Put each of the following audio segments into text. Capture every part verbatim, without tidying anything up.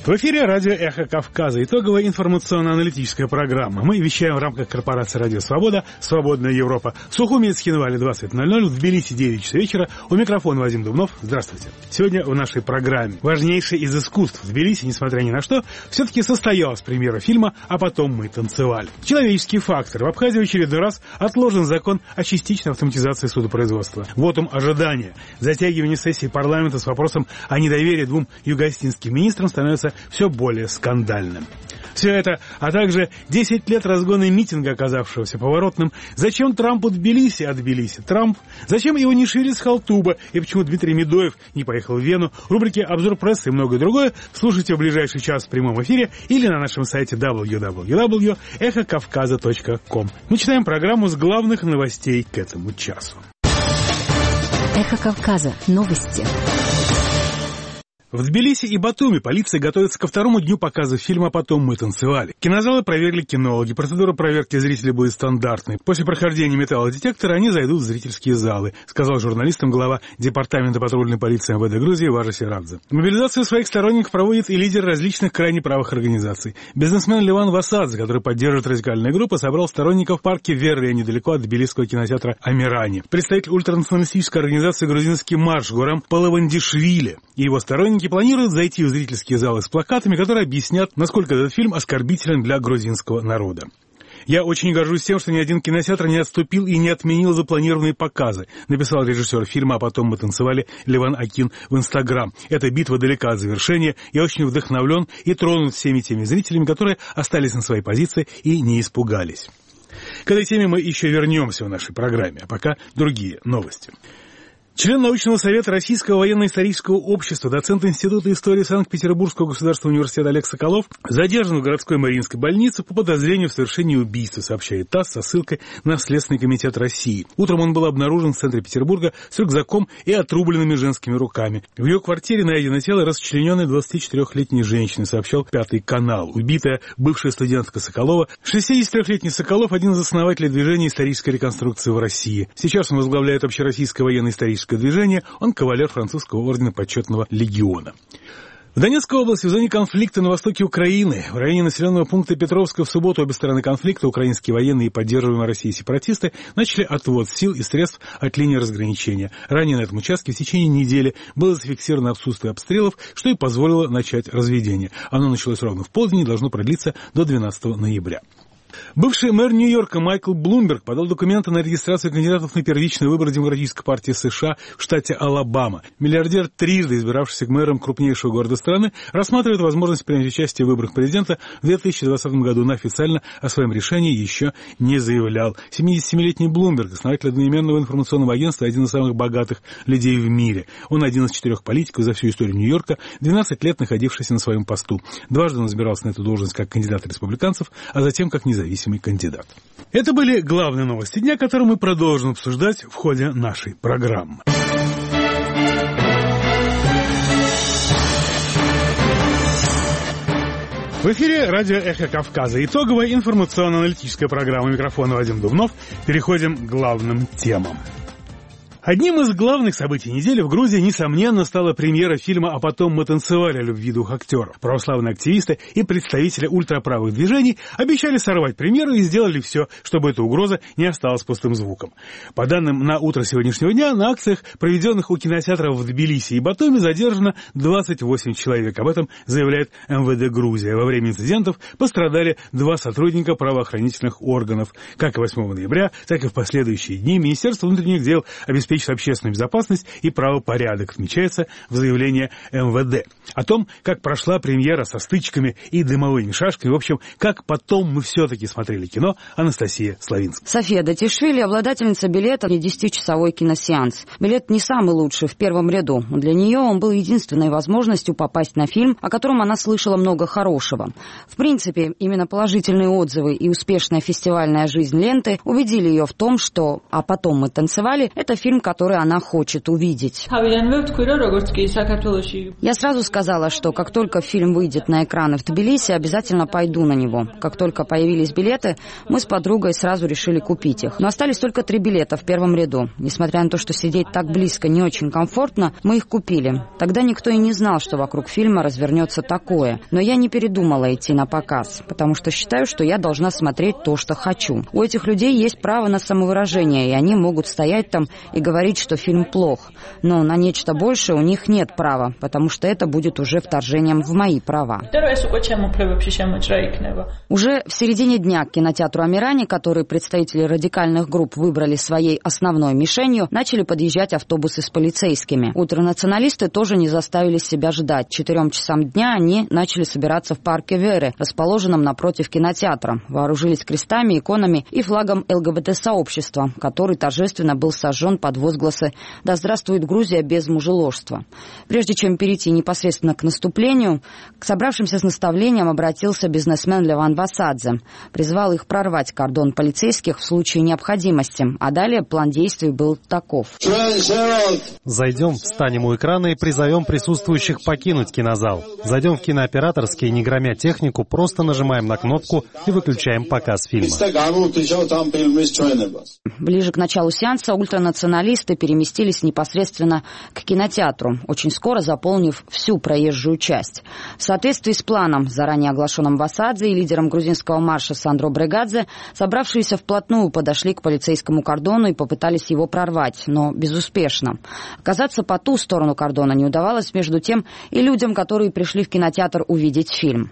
В эфире радио «Эхо Кавказа». Итоговая информационно-аналитическая программа. Мы вещаем в рамках корпорации «Радио Свобода», «Свободная Европа». В Сухуми, Цхинвале, двадцать ноль ноль, в Тбилиси, девять часов вечера. У микрофона Вадим Дубнов. Здравствуйте. Сегодня в нашей программе важнейшее из искусств. В Тбилиси, несмотря ни на что, все-таки состоялась премьера фильма «А потом мы танцевали». Человеческий фактор. В Абхазии в очередной раз отложен закон о частичной автоматизации судопроизводства. Вотум ожидания. Затягивание сессии парламента с вопросом о недоверии двум югоостинским министрам становится все более скандальным. Все это, а также десять лет разгона митинга, оказавшегося поворотным. Зачем Трампу Тбилиси от Тбилиси? Трамп. Зачем Иванишвили с Халтуба? И почему Дмитрий Медоев не поехал в Вену? Рубрики «Обзор прессы» и многое другое слушайте в ближайший час в прямом эфире или на нашем сайте дабл ю дабл ю дабл ю точка эхо кавказа точка ком. Мы читаем программу с главных новостей к этому часу. Эхо Кавказа. Новости. В Тбилиси и Батуми полиция готовится ко второму дню показа фильма «А потом мы танцевали». Кинозалы проверили кинологи. Процедура проверки зрителей будет стандартной. После прохождения металлодетектора они зайдут в зрительские залы, сказал журналистам глава департамента патрульной полиции эм вэ дэ Грузии Важа Сирадзе. Мобилизацию своих сторонников проводит и лидер различных крайне правых организаций. Бизнесмен Леван Васадзе, который поддерживает радикальные группы, собрал сторонников в парке Верре, недалеко от тбилисского кинотеатра Амирани. Представитель ультранационалистической организации «Грузинский марш» Гурам Палавандишвили и его сторонники планируют зайти в зрительские залы с плакатами, которые объяснят, насколько этот фильм оскорбителен для грузинского народа. «Я очень горжусь тем, что ни один кинотеатр не отступил и не отменил запланированные показы», написал режиссер фильма «А потом мы танцевали» Леван Акин в Инстаграм. «Эта битва далека от завершения. Я очень вдохновлен и тронут всеми теми зрителями, которые остались на своей позиции и не испугались». К этой теме мы еще вернемся в нашей программе, а пока другие новости. Член научного совета Российского военно-исторического общества, доцент Института истории Санкт-Петербургского государственного университета Олег Соколов задержан в городской Мариинской больнице по подозрению в совершении убийства, сообщает ТАСС со ссылкой на Следственный комитет России. Утром он был обнаружен в центре Петербурга с рюкзаком и отрубленными женскими руками. В ее квартире найдено тело расчлененной двадцатичетырёхлетней женщины, сообщал Пятый канал. Убитая бывшая студентка Соколова. шестидесятитрёхлетний Соколов – один из основателей движения исторической реконструкции в России. Сейчас он возглавляет общероссийское военно-историческое движение, он кавалер французского ордена почетного легиона. В Донецкой области, в зоне конфликта на востоке Украины, в районе населенного пункта Петровска в субботу обе стороны конфликта, украинские военные и поддерживаемые Россией сепаратисты, начали отвод сил и средств от линии разграничения. Ранее на этом участке в течение недели было зафиксировано отсутствие обстрелов, что и позволило начать разведение. Оно началось ровно в полдень и должно продлиться до двенадцатого ноября. Бывший мэр Нью-Йорка Майкл Блумберг подал документы на регистрацию кандидатов на первичные выборы Демократической партии США в штате Алабама. Миллиардер, трижды избиравшийся к мэром крупнейшего города страны, рассматривает возможность принять участие в выборах президента в две тысячи двадцатом году, но официально о своем решении еще не заявлял. семидесятисемилетний Блумберг, основатель одноименного информационного агентства, один из самых богатых людей в мире. Он один из четырех политиков за всю историю Нью-Йорка, двенадцать лет находившийся на своем посту. Дважды он избирался на эту должность как кандидат республиканцев, а затем как независимый. Зависимый кандидат. Это были главные новости дня, которые мы продолжим обсуждать в ходе нашей программы. В эфире радио «Эхо Кавказа». Итоговая информационно-аналитическая программа. Микрофона Вадим Дубнов. Переходим к главным темам. Одним из главных событий недели в Грузии, несомненно, стала премьера фильма «А потом мы танцевали» о любви двух актеров. Православные активисты и представители ультраправых движений обещали сорвать премьеру и сделали все, чтобы эта угроза не осталась пустым звуком. По данным на утро сегодняшнего дня, на акциях, проведенных у кинотеатров в Тбилиси и Батуми, задержано двадцать восемь человек. Об этом заявляет эм вэ дэ Грузия. Во время инцидентов пострадали два сотрудника правоохранительных органов. Как и восьмого ноября, так и в последующие дни Министерство внутренних дел обеспечит общественную безопасность и правопорядок, отмечается в заявлении эм вэ дэ. О том, как прошла премьера со стычками и дымовыми шашками, в общем, как потом мы все-таки смотрели кино, Анастасия Славинская. София Датишвили, обладательница билета на десятичасовой киносеанс. Билет не самый лучший, в первом ряду. Для нее он был единственной возможностью попасть на фильм, о котором она слышала много хорошего. В принципе, именно положительные отзывы и успешная фестивальная жизнь ленты убедили ее в том, что «А потом мы танцевали» — это фильм, который она хочет увидеть. Я сразу сказала, что как только фильм выйдет на экраны в Тбилиси, обязательно пойду на него. Как только появились билеты, мы с подругой сразу решили купить их. Но остались только три билета в первом ряду. Несмотря на то, что сидеть так близко не очень комфортно, мы их купили. Тогда никто и не знал, что вокруг фильма развернется такое. Но я не передумала идти на показ, потому что считаю, что я должна смотреть то, что хочу. У этих людей есть право на самовыражение, и они могут стоять там и говорить, что фильм плох. Но на нечто большее у них нет права, потому что это будет уже вторжением в мои права. Уже в середине дня к кинотеатру «Амирани», который представители радикальных групп выбрали своей основной мишенью, начали подъезжать автобусы с полицейскими. Ультранационалисты тоже не заставили себя ждать. К четырем часам дня они начали собираться в парке Веры, расположенном напротив кинотеатра. Вооружились крестами, иконами и флагом ЛГБТ-сообщества, который торжественно был сожжен под возгласы «Да здравствует Грузия без мужеложства». Прежде чем перейти непосредственно к наступлению, к собравшимся с наставлением обратился бизнесмен Леван Васадзе. Призвал их прорвать кордон полицейских в случае необходимости, а далее план действий был таков. Зайдем, встанем у экрана и призовем присутствующих покинуть кинозал. Зайдем в кинооператорский, не громя технику, просто нажимаем на кнопку и выключаем показ фильма. Ближе к началу сеанса ультранационалисты переместились непосредственно к кинотеатру, очень скоро заполнив всю проезжую часть. В соответствии с планом, заранее оглашенным Васадзе и лидером грузинского марша Сандро Брегадзе, собравшиеся вплотную подошли к полицейскому кордону и попытались его прорвать, но безуспешно. Оказаться по ту сторону кордона не удавалось, между тем, и людям, которые пришли в кинотеатр увидеть фильм.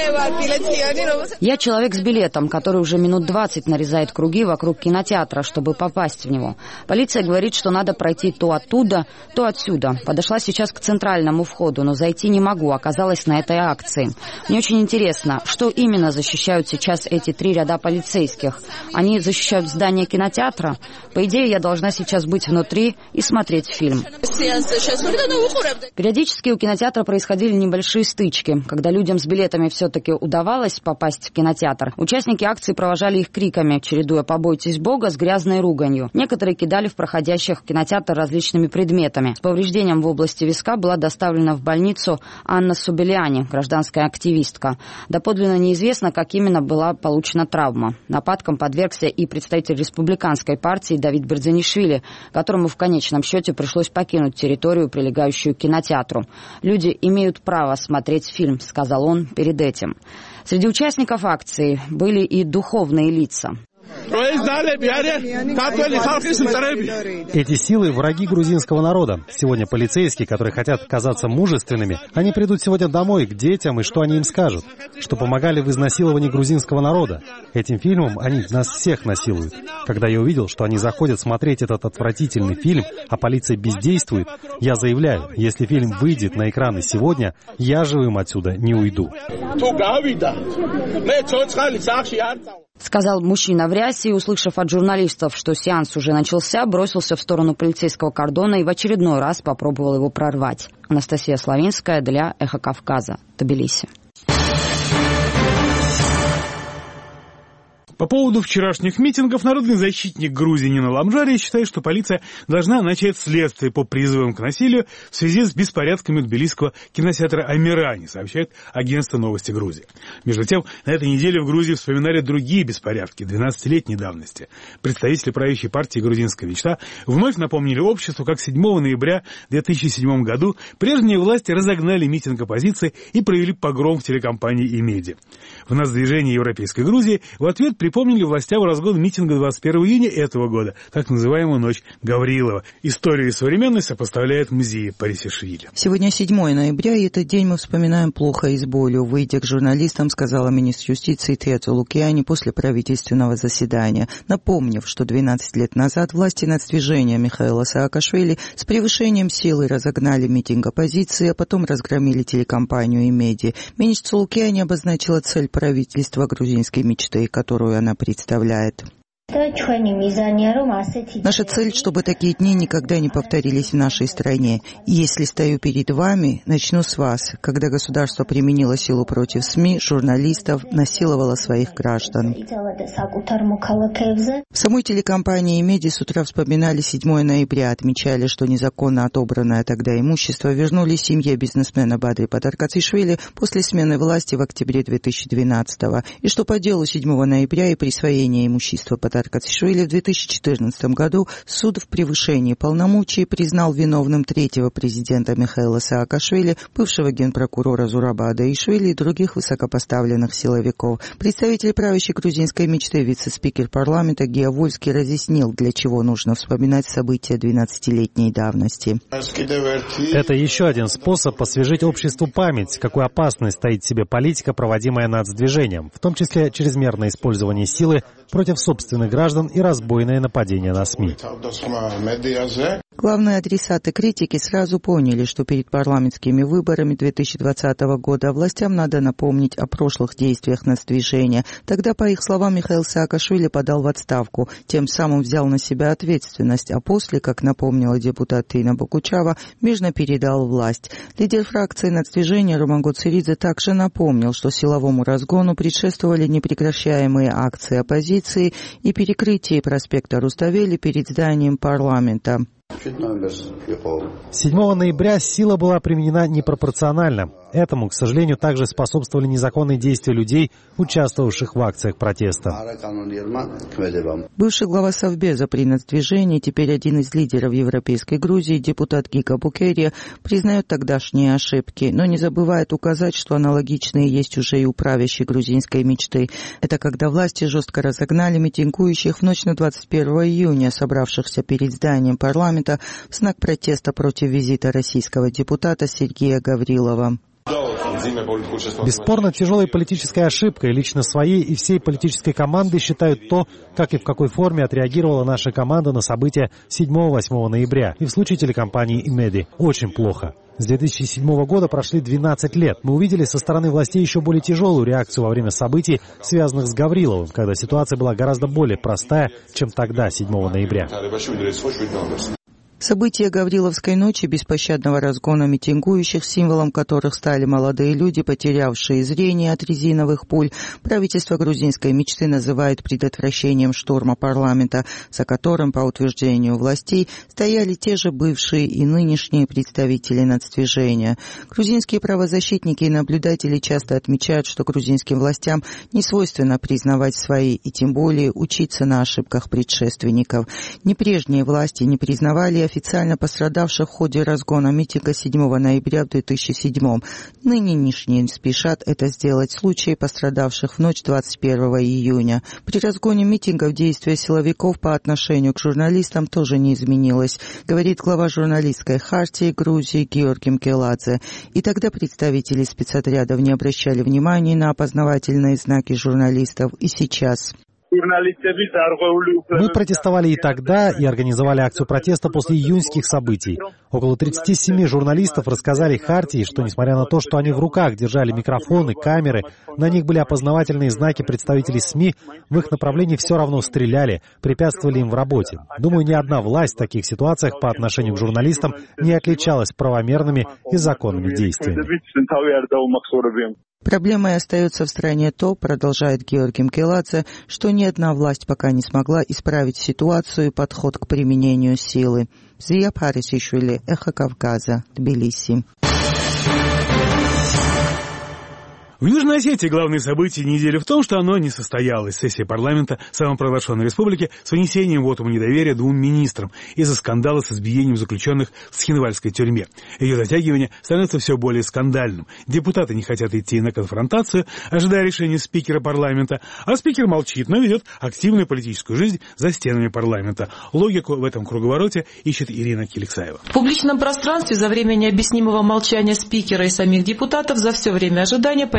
Я человек с билетом, который уже минут двадцать нарезает круги вокруг кинотеатра, чтобы попасть в него. Полиция говорит, что надо пройти то оттуда, то отсюда. Подошла сейчас к центральному входу, но зайти не могу, оказалась на этой акции. Мне очень интересно, что именно защищают сейчас эти три ряда полицейских. Они защищают здание кинотеатра? По идее, я должна сейчас быть внутри и смотреть фильм. Периодически у кинотеатра происходили небольшие стычки, когда людям с билетами все-таки удавалось попасть в кинотеатр. Участники акции провожали их криками, чередуя «побойтесь Бога» с грязной руганью. Некоторые кидали в проходящих в кинотеатр различными предметами. С повреждением в области виска была доставлена в больницу Анна Субелиани, гражданская активистка. Доподлинно неизвестно, как именно была получена травма. Нападкам подвергся и представитель республиканской партии Давид Бердзинишвили, которому в конечном счете пришлось покинуть территорию, прилегающую к кинотеатру. «Люди имеют право смотреть фильм», — сказал он перед этим. Среди участников акции были и духовные лица. Эти силы – враги грузинского народа. Сегодня полицейские, которые хотят казаться мужественными, они придут сегодня домой к детям, и что они им скажут? Что помогали в изнасиловании грузинского народа. Этим фильмом они нас всех насилуют. Когда я увидел, что они заходят смотреть этот отвратительный фильм, а полиция бездействует, я заявляю, если фильм выйдет на экраны сегодня, я живым отсюда не уйду. Сказал мужчина в рясе и, услышав от журналистов, что сеанс уже начался, бросился в сторону полицейского кордона и в очередной раз попробовал его прорвать. Анастасия Славинская для «Эхо Кавказа», Тбилиси. По поводу вчерашних митингов народный защитник Грузии Нина Ламжария считает, что полиция должна начать следствие по призывам к насилию в связи с беспорядками тбилисского кинотеатра «Амирани», сообщает агентство «Новости Грузии». Между тем, на этой неделе в Грузии вспоминали другие беспорядки двенадцатилетней давности. Представители правящей партии «Грузинская мечта» вновь напомнили обществу, как седьмого ноября две тысячи седьмого году прежние власти разогнали митинг оппозиции и провели погром в телекомпании «Имеди». В Нацдвижении Европейской Грузии в ответ припомнили властям разгон митинга двадцать первого июня этого года, так называемую «Ночь Гаврилова». Историю и современность сопоставляет Мзия Парисишвили. Сегодня седьмого ноября, и этот день мы вспоминаем плохо и с болью. Выйдя к журналистам, сказала министр юстиции Трица Лукиани после правительственного заседания, напомнив, что двенадцать лет назад власти Нацдвижения Михаила Саакашвили с превышением силы разогнали митинг оппозиции, а потом разгромили телекомпанию «Имеди». Министр Лукиани обозначила цель правительства грузинской мечты, которую она представляет. Наша цель, чтобы такие дни никогда не повторились в нашей стране. И если стою перед вами, начну с вас, когда государство применило силу против СМИ, журналистов, насиловало своих граждан. В самой телекомпании «Меди» с утра вспоминали седьмое ноября, отмечали, что незаконно отобранное тогда имущество вернули семье бизнесмена Бадри Патаркацишвили после смены власти в октябре две тысячи двенадцатого, и что по делу седьмого ноября и присвоения имущества Патаркацишвили в две тысячи четырнадцатом году суд в превышении полномочий признал виновным третьего президента Михаила Саакашвили, бывшего генпрокурора Зураба Адаишвили и других высокопоставленных силовиков. Представитель правящей грузинской мечты, вице-спикер парламента Гия Вольский разъяснил, для чего нужно вспоминать события двенадцатилетней давности. Это еще один способ освежить обществу память, какую опасность стоит себе политика, проводимая нацдвижением, в том числе чрезмерное использование силы против собственных граждан и разбойное нападение на СМИ. Главные адресаты критики сразу поняли, что перед парламентскими выборами две тысячи двадцатого года властям надо напомнить о прошлых действиях нацдвижения. Тогда, по их словам, Михаил Саакашвили подал в отставку, тем самым взял на себя ответственность, а после, как напомнила депутат Тина Бокучава, мирно передал власть. Лидер фракции нацдвижения Роман Гоцеридзе также напомнил, что силовому разгону предшествовали непрекращаемые акции оппозиции и перекрытие проспекта Руставели перед зданием парламента. седьмого ноября сила была применена непропорционально. Этому, к сожалению, также способствовали незаконные действия людей, участвовавших в акциях протеста. Бывший глава Совбеза при нацдвижении, теперь один из лидеров Европейской Грузии, депутат Гика Букерия, признает тогдашние ошибки, но не забывает указать, что аналогичные есть уже и у правящей грузинской мечты. Это когда власти жестко разогнали митингующих в ночь на двадцать первого июня, собравшихся перед зданием парламента в знак протеста против визита российского депутата Сергея Гаврилова. Бесспорно, тяжелой политической ошибкой лично своей и всей политической команды считают то, как и в какой форме отреагировала наша команда на события седьмого-восьмого ноября. И в случае телекомпании «Меди» очень плохо. С две тысячи седьмого года прошли двенадцать лет. Мы увидели со стороны властей еще более тяжелую реакцию во время событий, связанных с Гавриловым, когда ситуация была гораздо более простая, чем тогда, седьмого ноября. События Гавриловской ночи, беспощадного разгона митингующих, символом которых стали молодые люди, потерявшие зрение от резиновых пуль, правительство грузинской мечты называет предотвращением штурма парламента, за которым, по утверждению властей, стояли те же бывшие и нынешние представители нацдвижения. Грузинские правозащитники и наблюдатели часто отмечают, что грузинским властям не свойственно признавать свои и тем более учиться на ошибках предшественников. Ни прежние власти не признавали официально пострадавших в ходе разгона митинга седьмого ноября в две тысячи седьмом. Нынешние спешат это сделать в случае пострадавших в ночь двадцать первого июня. При разгоне митингов действия силовиков по отношению к журналистам тоже не изменилось, говорит глава журналистской хартии Грузии Георгий Мкеладзе. И тогда представители спецотрядов не обращали внимания на опознавательные знаки журналистов, и сейчас. Мы протестовали и тогда, и организовали акцию протеста после июньских событий. Около тридцати семи журналистов рассказали Хартии, что, несмотря на то, что они в руках держали микрофоны, камеры, на них были опознавательные знаки представителей СМИ, в их направлении все равно стреляли, препятствовали им в работе. Думаю, ни одна власть в таких ситуациях по отношению к журналистам не отличалась правомерными и законными действиями. Проблемой остается в стране то, продолжает Георгий Мкеладзе, что ни одна власть пока не смогла исправить ситуацию и подход к применению силы. Зия Парисишвили, Эхо Кавказа, Тбилиси. В Южной Осетии главное событие недели в том, что оно не состоялось. Сессия парламента самопровозглашенной республики с вынесением вотума недоверия двум министрам из-за скандала с избиением заключенных в Схинвальской тюрьме. Ее затягивание становится все более скандальным. Депутаты не хотят идти на конфронтацию, ожидая решения спикера парламента, а спикер молчит, но ведет активную политическую жизнь за стенами парламента. Логику в этом круговороте ищет Ирина Киликсаева. В публичном пространстве за время необъяснимого молчания спикера и самих депутатов за все время ожидания появилась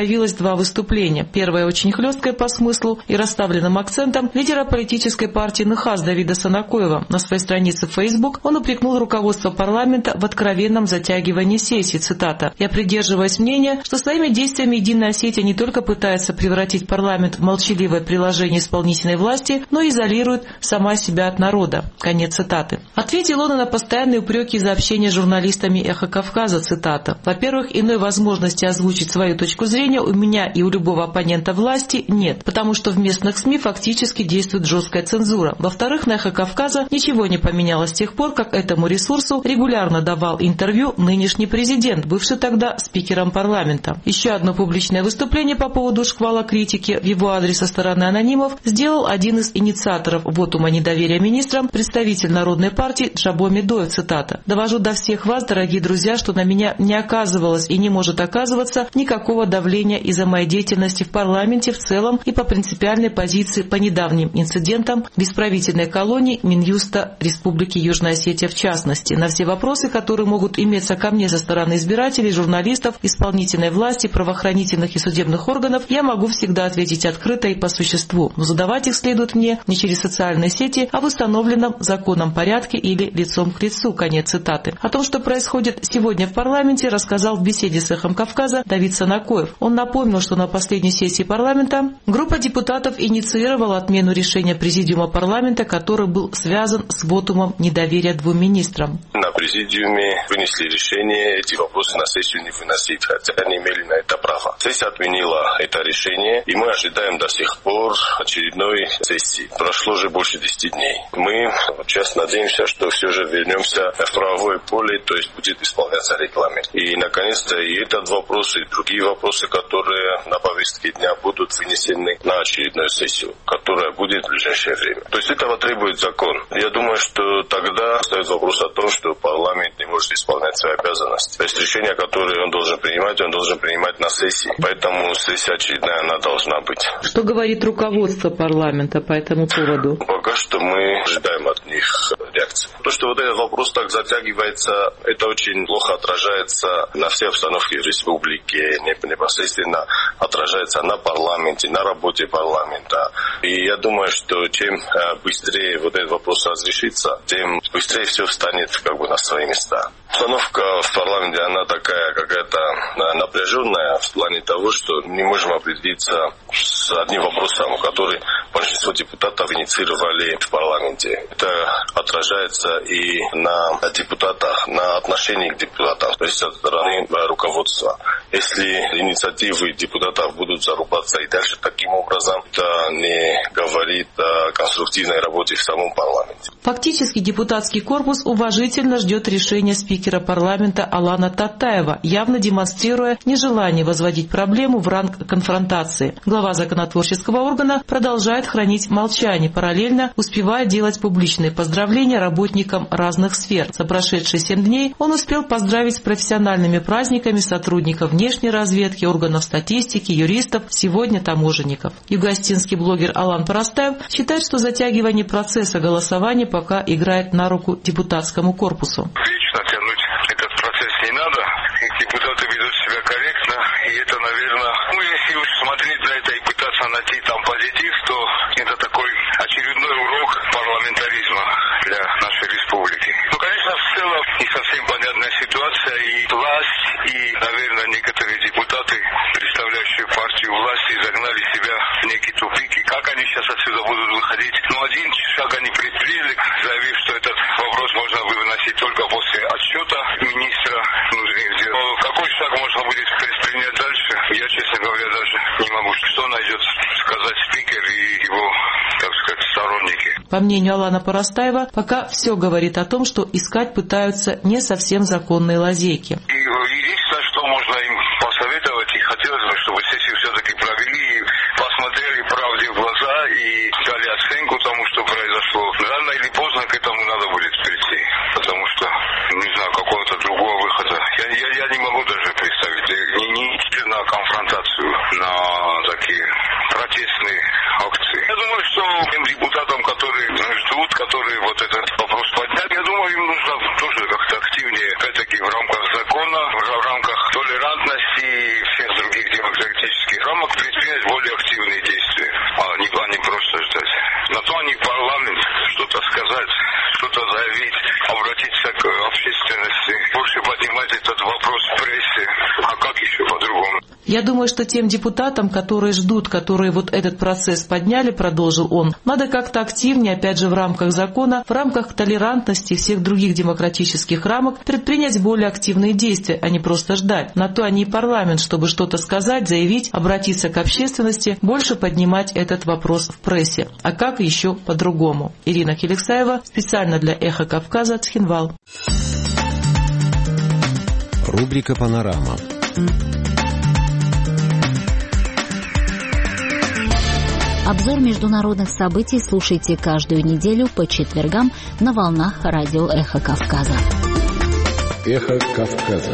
появилось два выступления. Первое очень хлесткое по смыслу и расставленным акцентом лидера политической партии НХАС Давида Санакоева. На своей странице в Facebook он упрекнул руководство парламента в откровенном затягивании сессии. Цитата. «Я придерживаюсь мнения, что своими действиями Единая Осетия не только пытается превратить парламент в молчаливое приложение исполнительной власти, но и изолирует сама себя от народа». Конец цитаты. Ответил он и на постоянные упреки из-за общения с журналистами «Эхо Кавказа». Цитата. «Во-первых, иной возможности озвучить свою точку зрения у меня и у любого оппонента власти нет, потому что в местных СМИ фактически действует жесткая цензура. Во-вторых, на «Эхо Кавказа» ничего не поменялось с тех пор, как этому ресурсу регулярно давал интервью нынешний президент, бывший тогда спикером парламента». Еще одно публичное выступление по поводу шквала критики в его адрес со стороны анонимов сделал один из инициаторов вотума недоверия министрам, представитель Народной партии Джабо Медоев. Цитата. «Довожу до всех вас, дорогие друзья, что на меня не оказывалось и не может оказываться никакого давления из-за моей деятельности в парламенте в целом и по принципиальной позиции по недавним инцидентам в исправительной колонии Минюста Республики Южная Осетия в частности. На все вопросы, которые могут иметься ко мне со стороны избирателей, журналистов, исполнительной власти, правоохранительных и судебных органов, я могу всегда ответить открыто и по существу. Но задавать их следует мне не через социальные сети, а в установленном законом порядке или лицом к лицу». Конец цитаты. О том, что происходит сегодня в парламенте, рассказал в беседе с «Эхом Кавказа» Давид Санакоев. Он напомнил, что на последней сессии парламента группа депутатов инициировала отмену решения президиума парламента, который был связан с вотумом недоверия двум министрам. На президиуме вынесли решение эти вопросы на сессию не выносить, хотя они имели на это право. Сессия отменила это решение, и мы ожидаем до сих пор очередной сессии. Прошло уже больше десяти дней. Мы сейчас надеемся, что все же вернемся в правовое поле, то есть будет исполняться регламент. И, наконец-то, и этот вопрос, и другие вопросы, которые на повестке дня будут вынесены на очередную сессию, которая будет в ближайшее время. То есть этого требует закон. Я думаю, что тогда стоит вопрос о том, что парламент не может исполнять свои обязанности. То есть решение, которое он должен принимать, он должен принимать на сессии. Поэтому сессия очередная, она должна быть. Что говорит руководство парламента по этому поводу? Пока что мы ожидаем от них реакции. То, что вот этот вопрос так затягивается, это очень плохо отражается на всей обстановке в республике, непосредственно отражается на парламенте, на работе парламента. И я думаю, что чем быстрее вот этот вопрос разрешится, тем быстрее все встанет как бы на свои места. Обстановка в парламенте, она такая какая-то напряженная в плане того, что не можем определиться с одним вопросом, который большинство депутатов инициировали в парламенте. Это отражается и на депутатах, на отношении к депутатам, то есть со стороны руководства. Если инициативы депутатов будут зарубаться и дальше таким образом, это не говорит о конструктивной работе в самом парламенте. Фактически депутатский корпус уважительно ждет решения спикера парламента Алана Татаева, явно демонстрируя нежелание возводить проблему в ранг конфронтации. Глава законотворческого органа продолжает хранить молчание, параллельно успевая делать публичные поздравления работникам разных сфер. За прошедшие семь дней он успел поздравить с профессиональными праздниками сотрудников внешней разведки, органов статистики, юристов, сегодня таможенников. Югоостинский блогер Алан Парастаев считает, что затягивание процесса голосования пока играет на руку депутатскому корпусу. Вечно тянуть этот процесс не надо. Депутаты ведут себя корректно, и это, наверное, ну, если уж смотреть на это и пытаться найти там позитив, то это такой очередной урок парламентаризма для нашей республики. Ну, конечно, в целом не совсем понятная ситуация, и власть, и, наверное, некоторые депутаты, представляющие партию власти, загнали себя в некий тупик, и как они сейчас отсюда будут выходить? Ну, один шаг они предприняли, заявив, что этот вопрос можно выносить только после отчета министра. Но какой шаг можно будет предпринять дальше, я, честно говоря, даже не могу. Что найдет сказать спикер и его, так сказать, сторонники. По мнению Алана Парастаева, пока все говорит о том, что искать пытаются не совсем законные лазейки. И единственное, что можно им посоветовать, и хотелось бы, чтобы сессию все-таки провели, и посмотрели правде в глаза и дали оценку тому, что произошло. Рано или поздно к этому надо будет прийти, потому что, не знаю, какого-то другого выхода. Я, я, я не могу даже представить, не, не на конфронтацию, на такие протестные акции. Я думаю, что тем депутатам, которые ждут, которые вот этот вопрос подняли, я думаю, им нужно тоже как-то активнее, опять-таки, в рамках закона, в рамках толерантности и всех других демократических рамок предпринять более активные действия, а не, а не просто ждать. На то они парламент, что-то сказать, что-то заявить, обратиться к общественности, больше поднимать этот вопрос в прессе, а как еще по-другому? Я думаю, что тем депутатам, которые ждут, которые вот этот процесс подняли, продолжил он, надо как-то активнее, опять же, в рамках закона, в рамках толерантности и всех других демократических рамок предпринять более активные действия, а не просто ждать. На то они и парламент, чтобы что-то сказать, заявить, обратиться к общественности, больше поднимать этот вопрос в прессе. А как еще по-другому? Ирина Хеликсаева, специально для «Эхо Кавказа», Цхинвал. Рубрика «Панорама». Обзор международных событий слушайте каждую неделю по четвергам на волнах радио «Эхо Кавказа». «Эхо Кавказа».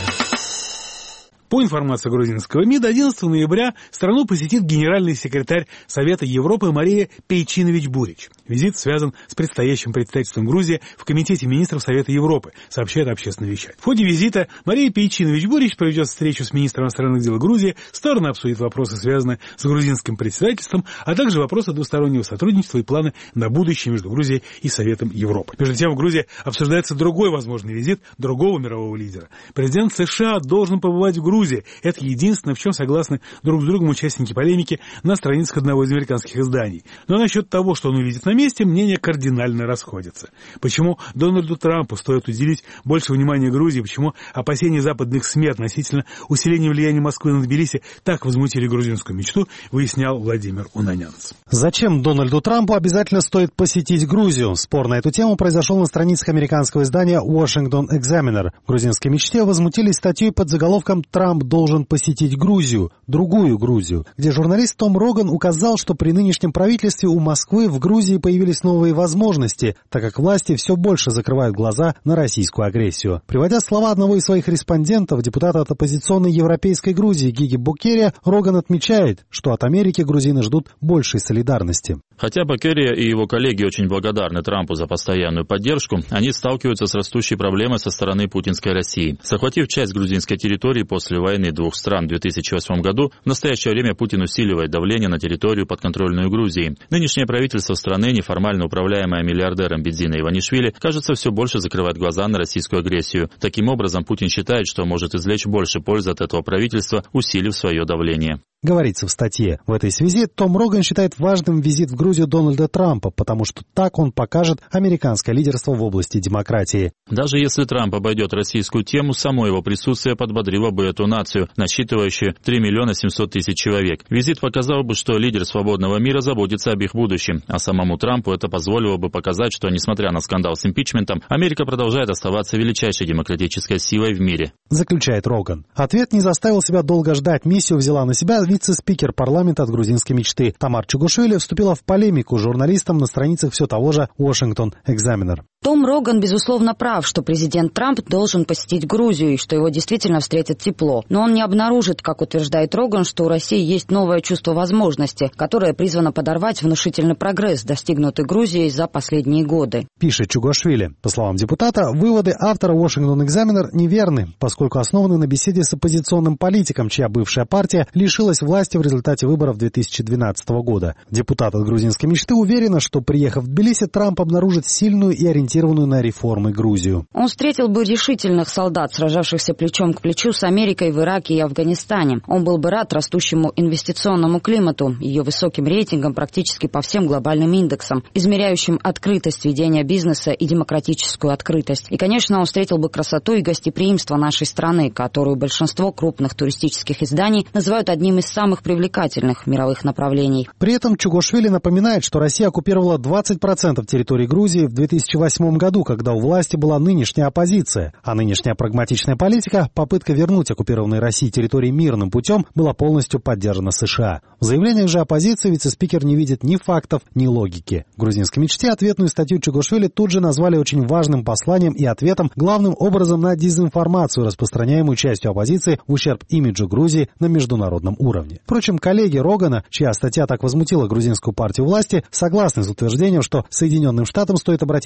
По информации грузинского МИД, одиннадцатого ноября страну посетит генеральный секретарь Совета Европы Мария Пейчинович-Бурич. Визит связан с предстоящим представительством Грузии в Комитете министров Совета Европы, сообщает общественное вещание. В ходе визита Мария Пейчинович-Бурич проведет встречу с министром иностранных дел Грузии, стороны обсудят вопросы, связанные с грузинским председательством, а также вопросы двустороннего сотрудничества и планы на будущее между Грузией и Советом Европы. Между тем, в Грузии обсуждается другой возможный визит другого мирового лидера. Президент США должен побывать в Грузии. Это единственное, в чем согласны друг с другом участники полемики на страницах одного из американских изданий. Но насчет того, что он увидит на месте, мнения кардинально расходятся. Почему Дональду Трампу стоит уделить больше внимания Грузии, почему опасения западных СМИ относительно усиления влияния Москвы на Тбилиси так возмутили грузинскую мечту, выяснял Владимир Унанянц. Зачем Дональду Трампу обязательно стоит посетить Грузию? Спор на эту тему произошел на страницах американского издания Washington Examiner. В грузинской мечте возмутились статьей под заголовком «Трамп должен посетить Грузию», другую Грузию, где журналист Том Роган указал, что при нынешнем правительстве у Москвы в Грузии появились новые возможности, так как власти все больше закрывают глаза на российскую агрессию. Приводя слова одного из своих респондентов, депутата от оппозиционной европейской Грузии Гиги Букерия, Роган отмечает, что от Америки грузины ждут большей солидарности. Хотя Букерия и его коллеги очень благодарны Трампу за постоянную поддержку, они сталкиваются с растущей проблемой со стороны путинской России. Захватив часть грузинской территории после войны двух стран в две тысячи восьмом году, в настоящее время Путин усиливает давление на территорию, подконтрольную Грузии. Нынешнее правительство страны, неформально управляемое миллиардером Бедзиной Иванишвили, кажется, все больше закрывает глаза на российскую агрессию. Таким образом, Путин считает, что может извлечь больше пользы от этого правительства, усилив свое давление. Говорится в статье. В этой связи Том Роган считает важным визит в Грузию Дональда Трампа, потому что так он покажет американское лидерство в области демократии. Даже если Трамп обойдет российскую тему, само его присутствие подбодрило бы эту нацию, насчитывающую три миллиона семьсот тысяч человек. Визит показал бы, что лидер свободного мира заботится об их будущем, а самому Трампу это позволило бы показать, что, несмотря на скандал с импичментом, Америка продолжает оставаться величайшей демократической силой в мире. Заключает Роган. Ответ не заставил себя долго ждать. Миссию взяла на себя вице-спикер парламента от грузинской мечты. Тамар Чугушвили вступила в полемику с журналистом на страницах все того же Washington Examiner. Том Роган, безусловно, прав, что президент Трамп должен посетить Грузию и что его действительно встретят тепло. Но он не обнаружит, как утверждает Роган, что у России есть новое чувство возможности, которое призвано подорвать внушительный прогресс, достигнутый Грузией за последние годы. Пишет Чугушвили. По словам депутата, выводы автора Washington Examiner неверны, поскольку основаны на беседе с оппозиционным политиком, чья бывшая партия лишилась власти в результате выборов две тысячи двенадцатого года. Депутат от грузинской мечты уверена, что, приехав в Тбилиси, Трамп обнаружит сильную и ориентированную на реформы Грузию. Он встретил бы решительных солдат, сражавшихся плечом к плечу с Америкой в Ираке и Афганистане. Он был бы рад растущему инвестиционному климату, ее высоким рейтингам практически по всем глобальным индексам, измеряющим открытость ведения бизнеса и демократическую открытость. И, конечно, он встретил бы красоту и гостеприимство нашей страны, которую большинство крупных туристических изданий называют одним из самых привлекательных мировых направлений. При этом Чугушвили напоминает, что Россия оккупировала двадцать процентов территории Грузии в две тысячи восьмом году, когда у власти была нынешняя оппозиция, а нынешняя прагматичная политика, попытка вернуть оккупированные Россией территории мирным путем, была полностью поддержана США. В заявлениях же оппозиции вице-спикер не видит ни фактов, ни логики. В грузинской мечте ответную статью Чугушвили тут же назвали очень важным посланием и ответом главным образом на дезинформацию, распространяемую частью оппозиции в ущерб имиджу Грузии на международном уровне. Впрочем, коллеги Рогана, чья статья так возмутила грузинскую партию власти, согласны с утверждением, что Соединенным Штатам стоит обратить больше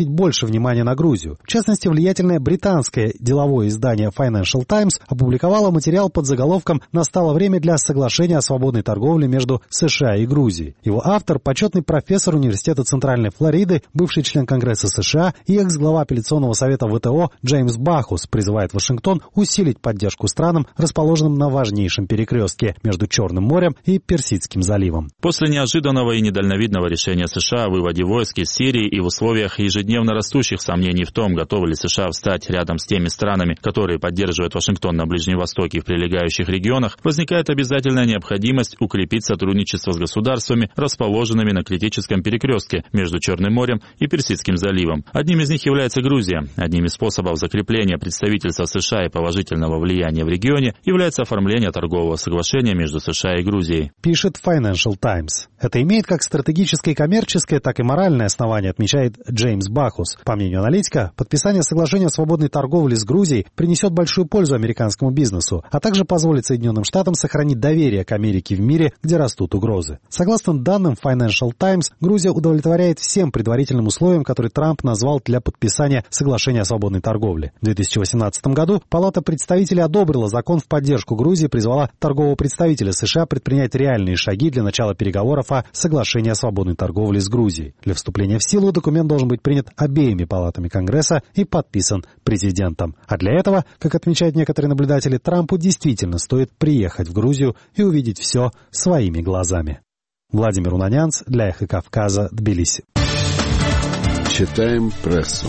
больше внимания на Грузию. В частности, влиятельное британское деловое издание Financial Times опубликовало материал под заголовком «Настало время для соглашения о свободной торговле между США и Грузией». Его автор – почетный профессор Университета Центральной Флориды, бывший член Конгресса США и экс-глава апелляционного совета ВТО Джеймс Бахус, призывает Вашингтон усилить поддержку странам, расположенным на важнейшем перекрестке между Черным морем и Персидским заливом. После неожиданного и недальновидного решения США о выводе войск из Сирии и в условиях ежедневно растущих сомнений в том, готовы ли США встать рядом с теми странами, которые поддерживают Вашингтон на Ближнем Востоке и в прилегающих регионах, возникает обязательная необходимость укрепить сотрудничество с государствами, расположенными на критическом перекрестке между Черным морем и Персидским заливом. Одним из них является Грузия. Одним из способов закрепления представительства США и положительного влияния в регионе является оформление торгового соглашения между США и Грузией. Пишет Financial Times. Это имеет как стратегическое и коммерческое, так и моральное основание, отмечает Джеймс Бахус. По мнению аналитика, подписание соглашения о свободной торговле с Грузией принесет большую пользу американскому бизнесу, а также позволит Соединенным Штатам сохранить доверие к Америке в мире, где растут угрозы. Согласно данным Financial Times, Грузия удовлетворяет всем предварительным условиям, которые Трамп назвал для подписания соглашения о свободной торговле. В две тысячи восемнадцатом году Палата представителей одобрила закон в поддержку Грузии и призвала торгового представителя США предпринять реальные шаги для начала переговоров о соглашении о свободной торговле с Грузией. Для вступления в силу документ должен быть принят обеими палатами Конгресса и подписан президентом. А для этого, как отмечают некоторые наблюдатели, Трампу действительно стоит приехать в Грузию и увидеть все своими глазами. Владимир Унанянц для Эхо Кавказа, Тбилиси. Читаем прессу.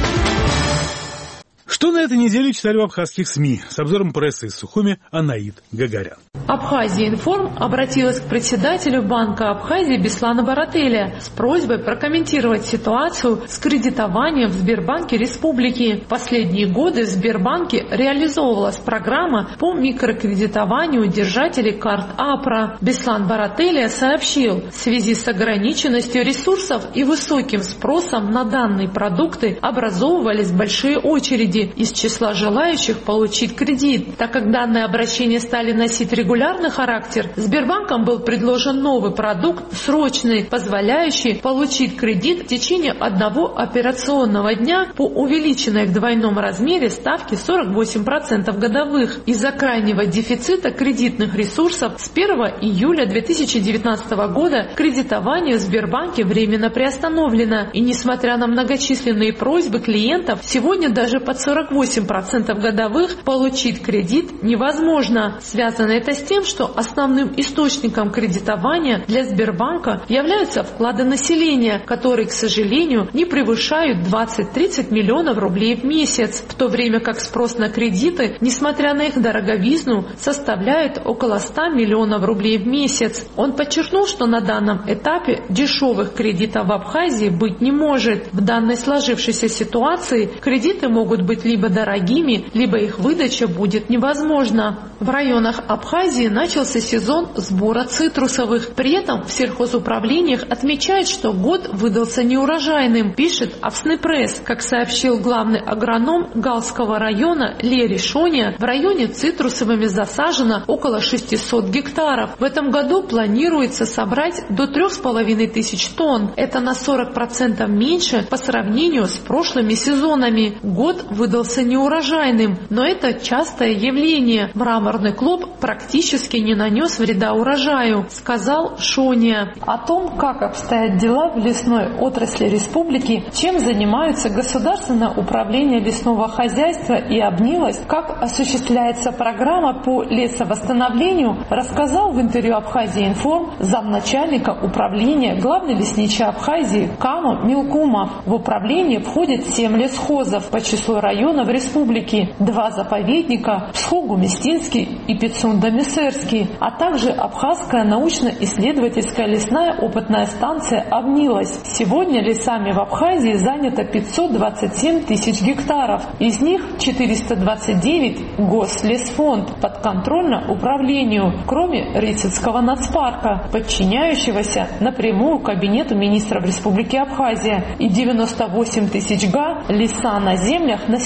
Что на этой неделе читали в абхазских СМИ? С обзором прессы из Сухуми Анаид Гагарян. Абхазия-Информ обратилась к председателю Банка Абхазии Беслана Барателя с просьбой прокомментировать ситуацию с кредитованием в Сбербанке Республики. В последние годы в Сбербанке реализовывалась программа по микрокредитованию держателей карт АПРА. Беслан Барателя сообщил, в связи с ограниченностью ресурсов и высоким спросом на данные продукты образовывались большие очереди из числа желающих получить кредит. Так как данные обращения стали носить регулярный характер, Сбербанком был предложен новый продукт, срочный, позволяющий получить кредит в течение одного операционного дня по увеличенной в двойном размере ставке сорок восемь процентов годовых. Из-за крайнего дефицита кредитных ресурсов с первого июля две тысячи девятнадцатого года кредитование в Сбербанке временно приостановлено. И несмотря на многочисленные просьбы клиентов, сегодня даже под сорок восемь процентов годовых получить кредит невозможно. Связано это с тем, что основным источником кредитования для Сбербанка являются вклады населения, которые, к сожалению, не превышают двадцать-тридцать миллионов рублей в месяц, в то время как спрос на кредиты, несмотря на их дороговизну, составляет около ста миллионов рублей в месяц. Он подчеркнул, что на данном этапе дешевых кредитов в Абхазии быть не может. В данной сложившейся ситуации кредиты могут быть либо дорогими, либо их выдача будет невозможна. В районах Абхазии начался сезон сбора цитрусовых. При этом в сельхозуправлениях отмечают, что год выдался неурожайным, пишет Авсны Пресс. Как сообщил главный агроном Галского района Лери Шоня, в районе цитрусовыми засажено около шестисот гектаров. В этом году планируется собрать до трех с половиной тысяч тонн. Это на сорок процентов меньше по сравнению с прошлыми сезонами. Год выдался неурожайным, но это частое явление. Мраморный клуб практически не нанес вреда урожаю, сказал Шония. О том, как обстоят дела в лесной отрасли республики, чем занимаются Государственное управление лесного хозяйства и обнилось, как осуществляется программа по лесовосстановлению, рассказал в интервью Абхазия-Информ замначальника управления главный лесничий Абхазии Каму Милкумов. В управление входит семь лесхозов по числу районов республики, два заповедника Псхо-Гуместинский и Пицунда-Мисерский, а также Абхазская научно-исследовательская лесная опытная станция «Обнилась». Сегодня лесами в Абхазии занято пятьсот двадцать семь тысяч гектаров, из них четыреста двадцать девять – Гослесфонд, подконтрольно управлению, кроме Рицецкого нацпарка, подчиняющегося напрямую Кабинету министров Республики Абхазия, и девяносто восемь тысяч га – леса на землях населения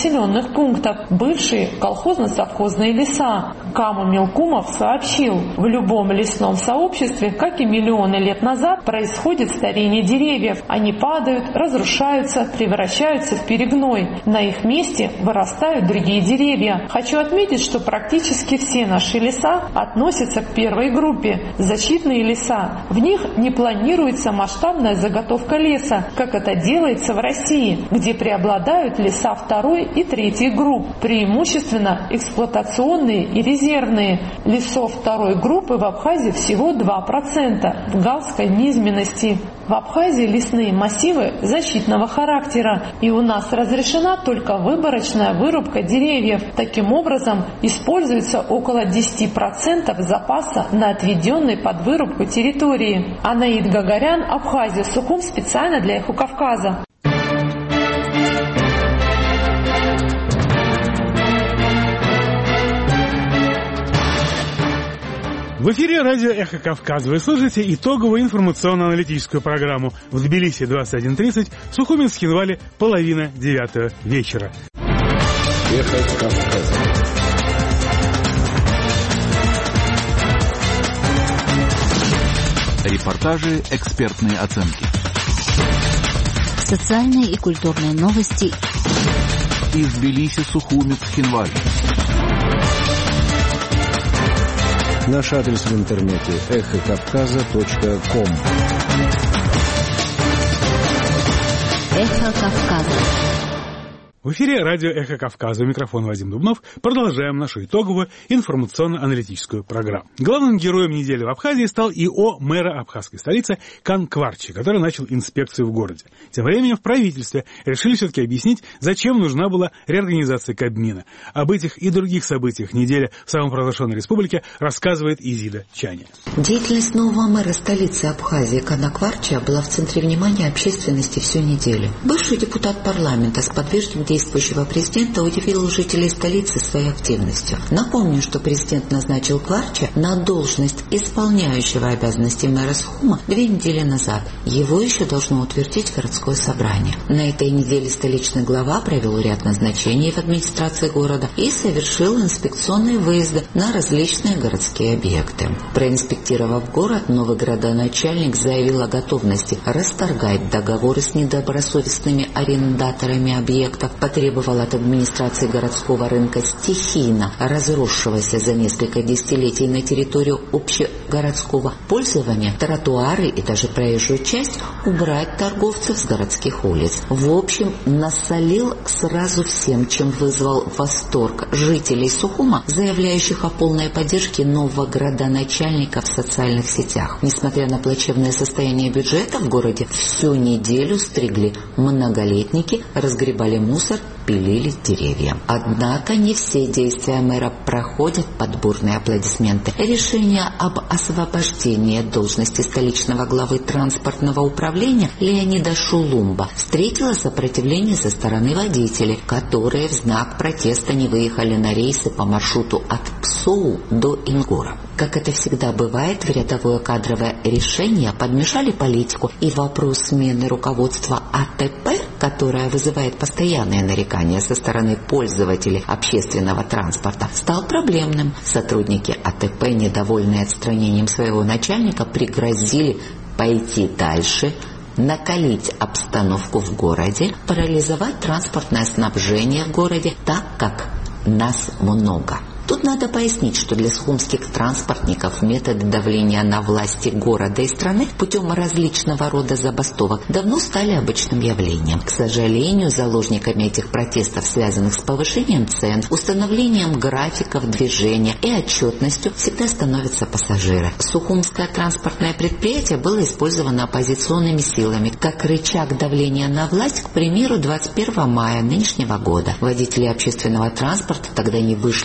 населенных пунктов, бывшие колхозно-совхозные леса. Каму Мелкумов сообщил, в любом лесном сообществе, как и миллионы лет назад, происходит старение деревьев. Они падают, разрушаются, превращаются в перегной. На их месте вырастают другие деревья. Хочу отметить, что практически все наши леса относятся к первой группе – защитные леса. В них не планируется масштабная заготовка леса, как это делается в России, где преобладают леса второй и третьей групп, преимущественно эксплуатационные и резервные. Лесов второй группы в Абхазии всего два процента в галской низменности. В Абхазии лесные массивы защитного характера, и у нас разрешена только выборочная вырубка деревьев. Таким образом, используется около десять процентов запаса на отведенной под вырубку территории. Анаид Гагарян, Абхазия, Сухум, специально для Эхо Кавказа. В эфире радио «Эхо Кавказа». Вы слышите итоговую информационно-аналитическую программу. В Тбилиси двадцать один тридцать, в Сухуме, Схинвале половина девятого вечера. «Эхо Кавказа». Репортажи, экспертные оценки. Социальные и культурные новости. Из Тбилиси, Сухуми, Схинвале. Наш адрес в интернете эхо кавказа точка ком. Эхо Кавказа. В эфире радио «Эхо Кавказа». У микрофона Вадим Дубнов. Продолжаем нашу итоговую информационно-аналитическую программу. Главным героем недели в Абхазии стал ИО мэра абхазской столицы Кан Кварчи, который начал инспекцию в городе. Тем временем в правительстве решили все-таки объяснить, зачем нужна была реорганизация Кабмина. Об этих и других событиях недели в самопровозглашенной республике рассказывает Изида Чаня. Деятельность нового мэра столицы Абхазии Кана Кварчи была в центре внимания общественности всю неделю. Бывший депутат парламента с подвижным действующего президента удивил жителей столицы своей активностью. Напомню, что президент назначил Кварча на должность исполняющего обязанности мэра Сухума две недели назад. Его еще должно утвердить городское собрание. На этой неделе столичный глава провел ряд назначений в администрации города и совершил инспекционные выезды на различные городские объекты. Проинспектировав город, новый градоначальник заявил о готовности расторгать договоры с недобросовестными арендаторами объектов, потребовал от администрации городского рынка, стихийно разросшегося за несколько десятилетий на территорию общегородского пользования, тротуары и даже проезжую часть убрать торговцев с городских улиц. В общем, насолил сразу всем, чем вызвал восторг жителей Сухума, заявляющих о полной поддержке нового градоначальника в социальных сетях. Несмотря на плачевное состояние бюджета в городе, всю неделю стригли многолетники, разгребали мусор, пилили деревья. Однако не все действия мэра проходят под бурные аплодисменты. Решение об освобождении от должности столичного главы транспортного управления Леонида Шулумба встретило сопротивление со стороны водителей, которые в знак протеста не выехали на рейсы по маршруту от Псоу до Ингора. Как это всегда бывает, в рядовое кадровое решение подмешали политику, и вопрос смены руководства АТП, которая вызывает постоянные нарекания со стороны пользователей общественного транспорта, стал проблемным. Сотрудники АТП, недовольные отстранением своего начальника, пригрозили пойти дальше, накалить обстановку в городе, парализовать транспортное снабжение в городе, так как нас много. Тут надо пояснить, что для сухумских транспортников методы давления на власти города и страны путем различного рода забастовок давно стали обычным явлением. К сожалению, заложниками этих протестов, связанных с повышением цен, установлением графиков движения и отчетностью, всегда становятся пассажиры. Сухумское транспортное предприятие было использовано оппозиционными силами как рычаг давления на власть, к примеру, двадцать первого мая нынешнего года. Водители общественного транспорта тогда не вышли на работу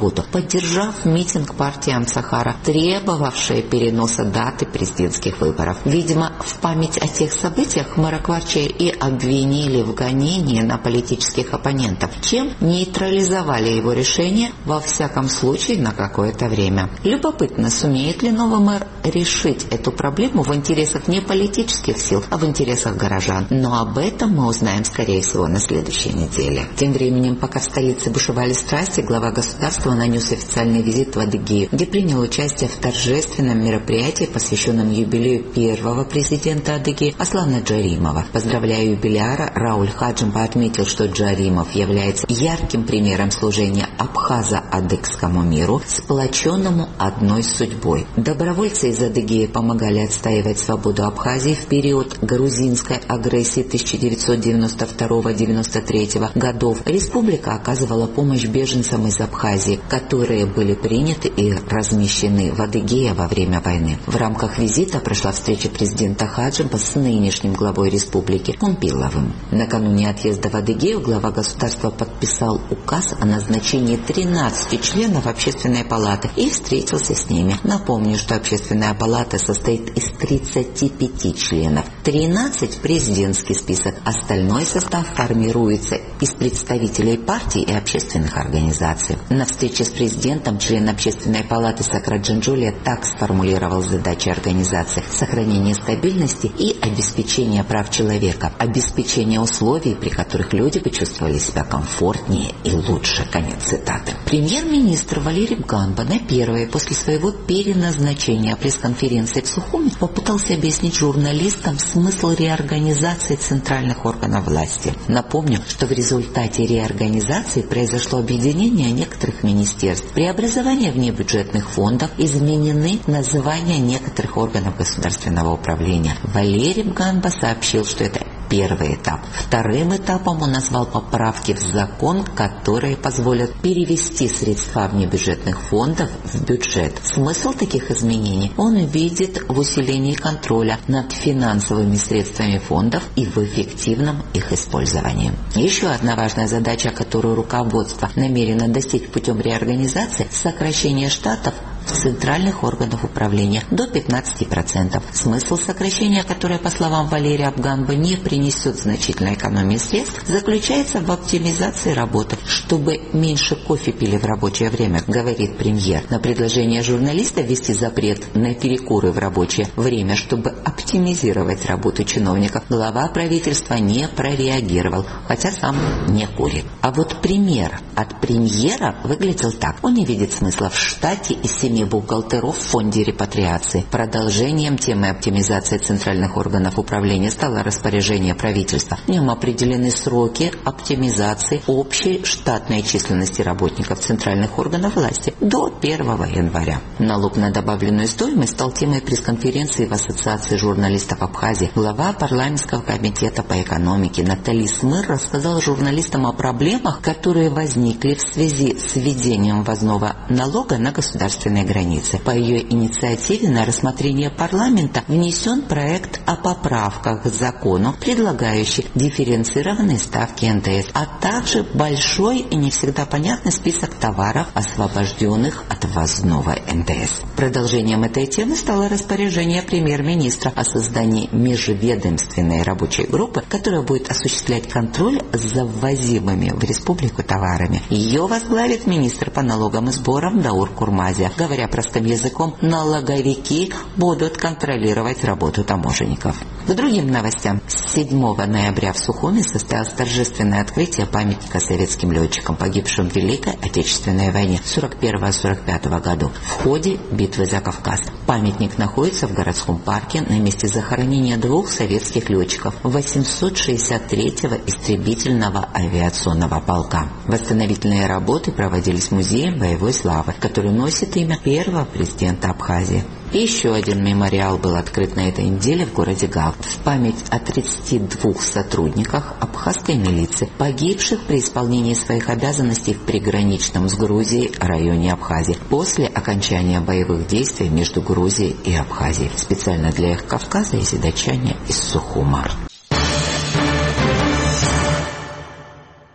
работу, поддержав митинг партии Амсахара, требовавший переноса даты президентских выборов. Видимо, в память о тех событиях мэра Кварча и обвинили в гонении на политических оппонентов, чем нейтрализовали его решение, во всяком случае, на какое-то время. Любопытно, сумеет ли новый мэр решить эту проблему в интересах не политических сил, а в интересах горожан. Но об этом мы узнаем, скорее всего, на следующей неделе. Тем временем, пока в столице бушевали страсти, глава государства нанес официальный визит в Адыгею, где принял участие в торжественном мероприятии, посвященном юбилею первого президента Адыгеи Аслана Джаримова. Поздравляя юбиляра, Рауль Хаджимба отметил, что Джаримов является ярким примером служения абхазо-адыгскому миру, сплоченному одной судьбой. Добровольцы из Адыгеи помогали отстаивать свободу Абхазии в период грузинской агрессии тысяча девятьсот девяносто второго — девяносто третьего годов. Республика оказывала помощь беженцам из Абхазии, которые были приняты и размещены в Адыгее во время войны. В рамках визита прошла встреча президента Хаджимба с нынешним главой республики Пумпиловым. Накануне отъезда в Адыгею глава государства подписал указ о назначении тринадцати членов Общественной палаты и встретился с ними. Напомню, что Общественная палата состоит из тридцати пяти членов. тринадцать – президентский список. Остальной состав формируется из представителей партий и общественных организаций. На встрече с президентом член Общественной палаты Сакрат Джинджулия так сформулировал задачи организации: сохранение стабильности и обеспечение прав человека, обеспечение условий, при которых люди почувствовали себя комфортнее и лучше. Конец цитаты. Премьер-министр Валерий Бганба на первой после своего переназначения пресс-конференции в Сухуми попытался объяснить журналистам смысл реорганизации центральных органов власти. Напомню, что в результате реорганизации произошло объединение некоторых министерств, преобразование внебюджетных фондов, изменены названия некоторых органов государственного управления. Валерий Бганба сообщил, что это первый этап. Вторым этапом он назвал поправки в закон, которые позволят перевести средства внебюджетных фондов в бюджет. Смысл таких изменений он видит в усилении контроля над финансовыми средствами фондов и в эффективном их использовании. Еще одна важная задача, которую руководство намерено достичь путем реорганизации – сокращение штатов в центральных органах управления до пятнадцати процентов. Смысл сокращения, которое, по словам Валерия Бганбы, не принесет значительной экономии средств, заключается в оптимизации работы, чтобы меньше кофе пили в рабочее время, говорит премьер. На предложение журналиста ввести запрет на перекуры в рабочее время, чтобы оптимизировать работу чиновников, глава правительства не прореагировал, хотя сам не курит. А вот пример от премьера выглядел так. Он не видит смысла в штате из семи бухгалтеров в фонде репатриации. Продолжением темы оптимизации центральных органов управления стало распоряжение правительства. В нем определены сроки оптимизации общей штатной численности работников центральных органов власти до первого января. Налог на добавленную стоимость стал темой пресс-конференции в Ассоциации журналистов Абхазии. Глава парламентского комитета по экономике Натали Смыр рассказал журналистам о проблемах, которые возникли в связи с введением ввозного налога на государственные границы. По ее инициативе на рассмотрение парламента внесен проект о поправках к закону, предлагающий дифференцированные ставки эн дэ эс, а также большой и не всегда понятный список товаров, освобожденных от ввозного эн дэ эс. Продолжением этой темы стало распоряжение премьер-министра о создании межведомственной рабочей группы, которая будет осуществлять контроль за ввозимыми в республику товарами. Ее возглавит министр по налогам и сборам Даур Курмазия. Говоря простым языком, налоговики будут контролировать работу таможенников. К другим новостям. седьмого ноября в Сухуми состоялось торжественное открытие памятника советским летчикам, погибшим в Великой Отечественной войне сорок первого — сорок пятого году в ходе битвы за Кавказ. Памятник находится в городском парке на месте захоронения двух советских летчиков восемьсот шестьдесят третьего истребительного авиационного полка. Восстановительные работы проводились в музее боевой славы, который носит имя первого президента Абхазии. И еще один мемориал был открыт на этой неделе в городе Гал в память о тридцати двух сотрудниках абхазской милиции, погибших при исполнении своих обязанностей в приграничном с Грузией районе Абхазии после окончания боевых действий между Грузией и Абхазией. Специально для Эхо Кавказа из Идачани из Сухума.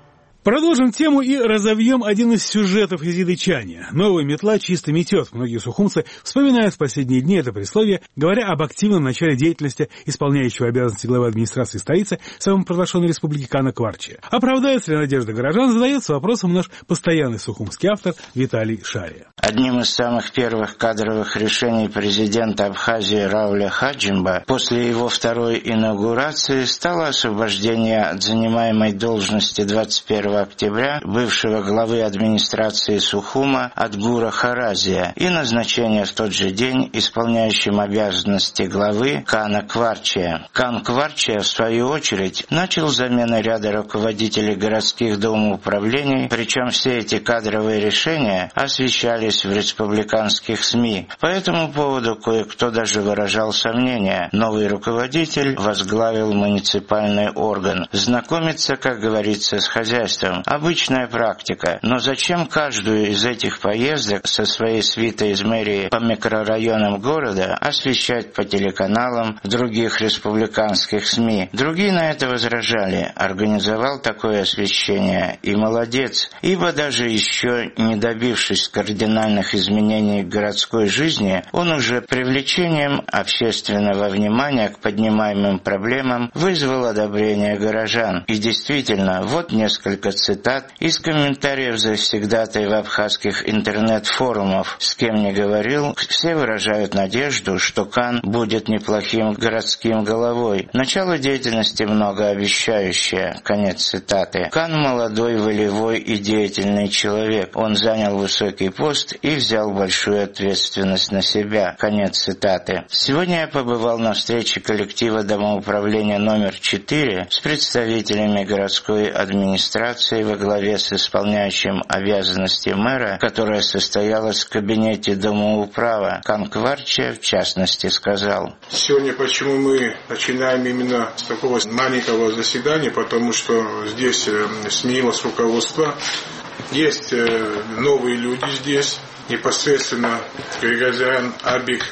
Продолжим тему и разовьем один из сюжетов из ядычания. Новая метла чисто метет. Многие сухумцы вспоминают в последние дни это присловие, говоря об активном начале деятельности исполняющего обязанности главы администрации столицы самопровозглашенной республики Кана Кварчия. Оправдается ли надежда горожан, задается вопросом наш постоянный сухумский автор Виталий Шария. Одним из самых первых кадровых решений президента Абхазии Рауля Хаджимба после его второй инаугурации стало освобождение от занимаемой должности двадцать первого октября бывшего главы администрации Сухума Адгура Харазия и назначение в тот же день исполняющим обязанности главы Кана Кварчия. Кан Кварчия, в свою очередь, начал замену ряда руководителей городских домоуправлений, причем все эти кадровые решения освещались в республиканских СМИ. По этому поводу кое-кто даже выражал сомнения. Новый руководитель возглавил муниципальный орган. Знакомиться, как говорится, с хозяйством. Обычная практика. Но зачем каждую из этих поездок со своей свитой из мэрии по микрорайонам города освещать по телеканалам других республиканских СМИ? Другие на это возражали. Организовал такое освещение и молодец, ибо даже еще не добившись кардинальных изменений городской жизни, он уже привлечением общественного внимания к поднимаемым проблемам вызвал одобрение горожан. И действительно, вот несколько цитат из комментариев завсегдатай в абхазских интернет-форумов. С кем не говорил, все выражают надежду, что Кан будет неплохим городским головой. Начало деятельности многообещающее. Конец цитаты. Кан молодой, волевой и деятельный человек. Он занял высокий пост и взял большую ответственность на себя. Конец цитаты. Сегодня я побывал на встрече коллектива домоуправления номер четыре с представителями городской администрации во главе с исполняющим обязанности мэра, которая состоялась в кабинете домоуправа. Кан Кварчия, в частности, сказал: Сегодня почему мы начинаем именно с такого маленького заседания, потому что здесь сменилось руководство, есть новые люди здесь, непосредственно Григорян Абик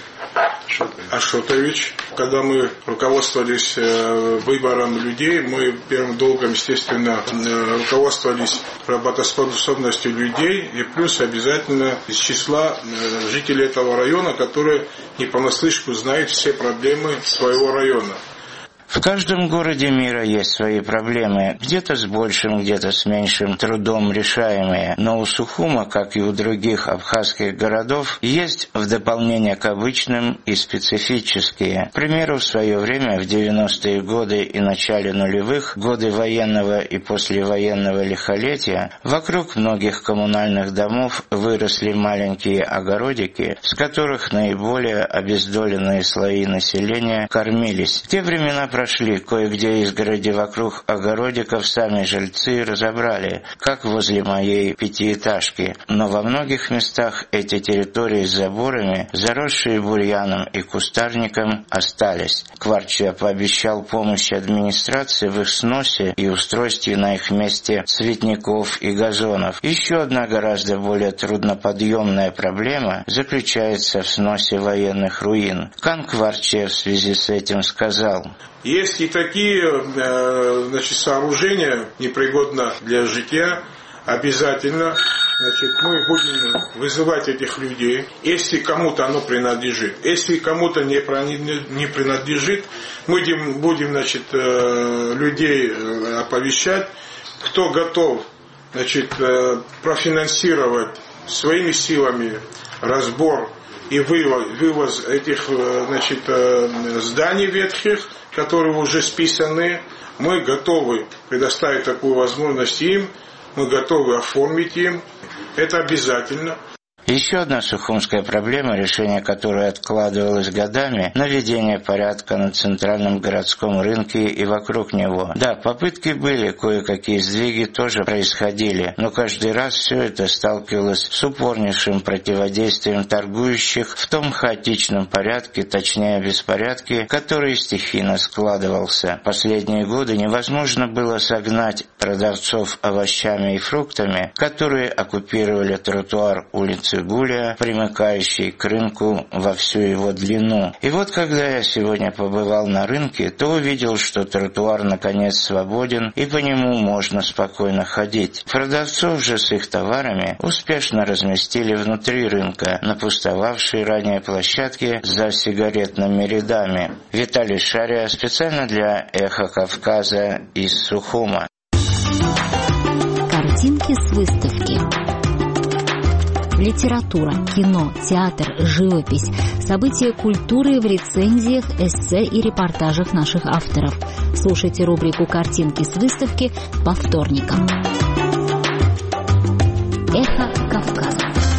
Ашотович. Когда мы руководствовались выбором людей, мы первым долгом, естественно, руководствовались работоспособностью людей и плюс обязательно из числа жителей этого района, которые не понаслышку знают все проблемы своего района. В каждом городе мира есть свои проблемы, где-то с большим, где-то с меньшим трудом решаемые, но у Сухума, как и у других абхазских городов, есть в дополнение к обычным и специфические. К примеру, в свое время, в девяностые годы и начале нулевых, годы военного и послевоенного лихолетия, вокруг многих коммунальных домов выросли маленькие огородики, с которых наиболее обездоленные слои населения кормились. В те времена прошли, кое-где изгороди вокруг огородиков сами жильцы разобрали, как возле моей пятиэтажки. Но во многих местах эти территории с заборами, заросшие бурьяном и кустарником, остались. Кварчия пообещал помощь администрации в их сносе и устройстве на их месте цветников и газонов. Еще одна гораздо более трудноподъемная проблема заключается в сносе военных руин. Кан Кварчия в связи с этим сказал: Есть и такие значит, сооружения, непригодны для житья, обязательно значит, мы будем вызывать этих людей, если кому-то оно принадлежит. Если кому-то не принадлежит, мы будем, будем значит, людей оповещать, кто готов значит, профинансировать своими силами разбор и вывоз, вывоз этих значит, зданий ветхих, которые уже списаны. Мы готовы предоставить такую возможность им, мы готовы оформить им. Это обязательно. Еще одна сухумская проблема, решение которой откладывалось годами – наведение порядка на центральном городском рынке и вокруг него. Да, попытки были, кое-какие сдвиги тоже происходили, но каждый раз все это сталкивалось с упорнейшим противодействием торгующих в том хаотичном порядке, точнее беспорядке, который стихийно складывался. Последние годы невозможно было согнать продавцов овощами и фруктами, которые оккупировали тротуар улиц улицы Гуля, примыкающей к рынку во всю его длину. И вот когда я сегодня побывал на рынке, то увидел, что тротуар наконец свободен и по нему можно спокойно ходить. Продавцов же с их товарами успешно разместили внутри рынка, на пустовавшей ранее площадке за сигаретными рядами. Виталий Шария специально для «Эхо Кавказа» из Сухума. Картинки с выставки. Литература, кино, театр, живопись, события культуры в рецензиях, эссе и репортажах наших авторов. Слушайте рубрику «Картинки с выставки» по вторникам. Эхо Кавказа.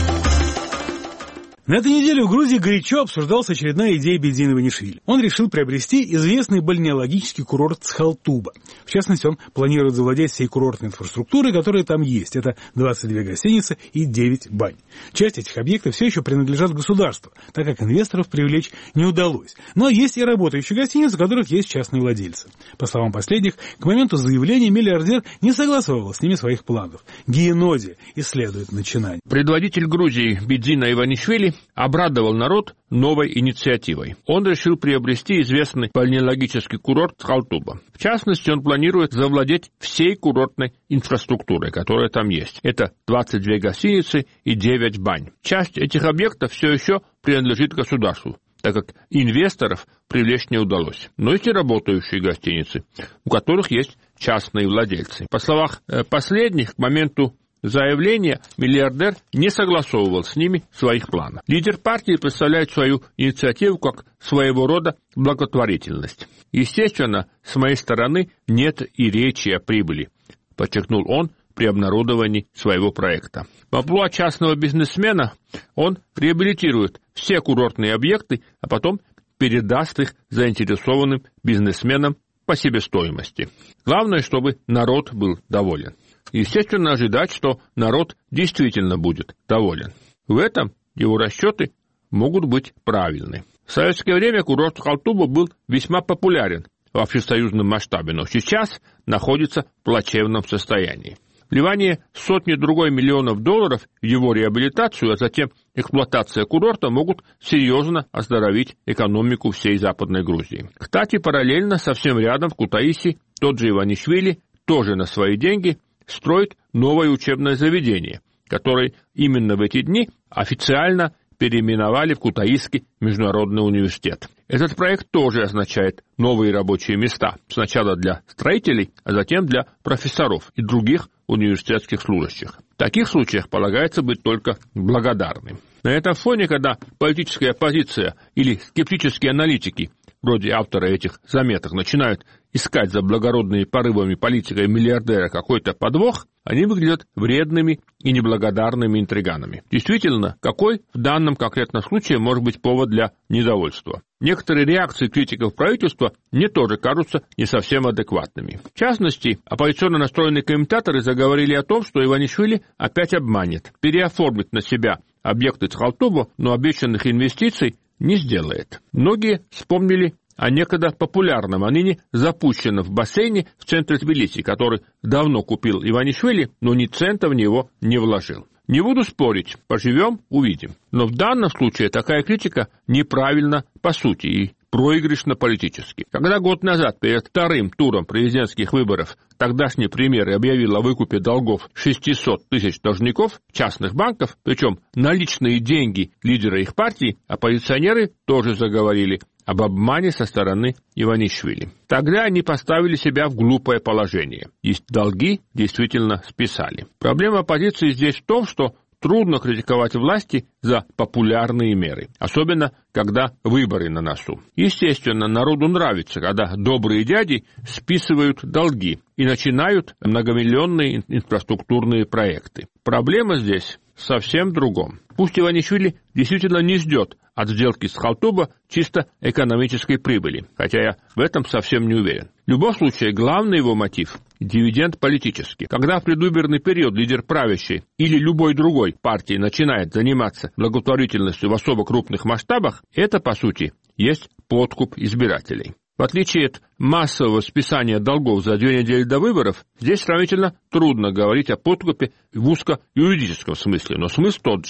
На этой неделе в Грузии горячо обсуждалась очередная идея Бедзина Иванишвили. Он решил приобрести известный бальнеологический курорт Схалтуба. В частности, он планирует завладеть всей курортной инфраструктурой, которая там есть. Это двадцать две гостиницы и девять бань. Часть этих объектов все еще принадлежат государству, так как инвесторов привлечь не удалось. Но есть и работающие гостиницы, у которых есть частные владельцы. По словам последних, к моменту заявления миллиардер не согласовывал с ними своих планов. Гиеноди исследует начинание. Предводитель Грузии Бедзина Иванишвили обрадовал народ новой инициативой. Он решил приобрести известный бальнеологический курорт Схалтуба. В частности, он планирует завладеть всей курортной инфраструктурой, которая там есть. Это двадцать две гостиницы и девять бань. Часть этих объектов все еще принадлежит государству, так как инвесторов привлечь не удалось. Но есть и работающие гостиницы, у которых есть частные владельцы. По словам последних, к моменту заявления миллиардер не согласовывал с ними своих планов. Лидер партии представляет свою инициативу как своего рода благотворительность. Естественно, с моей стороны нет и речи о прибыли, подчеркнул он при обнародовании своего проекта. В амплуа частного бизнесмена он реабилитирует все курортные объекты, а потом передаст их заинтересованным бизнесменам по себестоимости. Главное, чтобы народ был доволен. Естественно, ожидать, что народ действительно будет доволен. В этом его расчеты могут быть правильны. В советское время курорт Схалтуба был весьма популярен в общесоюзном масштабе, но сейчас находится в плачевном состоянии. Вливание сотни другой миллионов долларов в его реабилитацию, а затем эксплуатация курорта могут серьезно оздоровить экономику всей Западной Грузии. Кстати, параллельно совсем рядом в Кутаиси тот же Иванишвили тоже на свои деньги строит новое учебное заведение, которое именно в эти дни официально переименовали в Кутаисский международный университет. Этот проект тоже означает новые рабочие места, сначала для строителей, а затем для профессоров и других университетских служащих. В таких случаях полагается быть только благодарным. На этом фоне, когда политическая оппозиция или скептические аналитики, вроде автора этих заметок, начинают искать за благородными порывами политика и миллиардера какой-то подвох, они выглядят вредными и неблагодарными интриганами. Действительно, какой в данном конкретном случае может быть повод для недовольства? Некоторые реакции критиков правительства мне тоже кажутся не совсем адекватными. В частности, оппозиционно настроенные комментаторы заговорили о том, что Иванишвили опять обманет, переоформит на себя объекты Схалтуба, но обещанных инвестиций не сделает. Многие вспомнили о некогда популярном, а ныне запущенном в бассейне в центре Тбилиси, который давно купил Иванишвили, но ни цента в него не вложил. Не буду спорить, поживем – увидим. Но в данном случае такая критика неправильна по сути и проигрышно политически. Когда год назад, перед вторым туром президентских выборов, тогдашний премьер объявил о выкупе долгов шестьсот тысяч должников частных банков, причем наличные деньги лидера их партии, оппозиционеры тоже заговорили об обмане со стороны Иванишвили. Тогда они поставили себя в глупое положение, и долги действительно списали. Проблема оппозиции здесь в том, что трудно критиковать власти за популярные меры, особенно когда выборы на носу. Естественно, народу нравится, когда добрые дяди списывают долги и начинают многомиллионные инфраструктурные проекты. Проблема здесь совсем в другом. Пусть Иванишвили действительно не ждет от сделки с Схалтуба чисто экономической прибыли, хотя я в этом совсем не уверен. В любом случае, главный его мотив – дивиденд политический. Когда в предвыборный период лидер правящей или любой другой партии начинает заниматься благотворительностью в особо крупных масштабах, это, по сути, есть подкуп избирателей. В отличие от массового списания долгов за две недели до выборов, здесь сравнительно трудно говорить о подкупе в узко-юридическом смысле, но смысл тот же.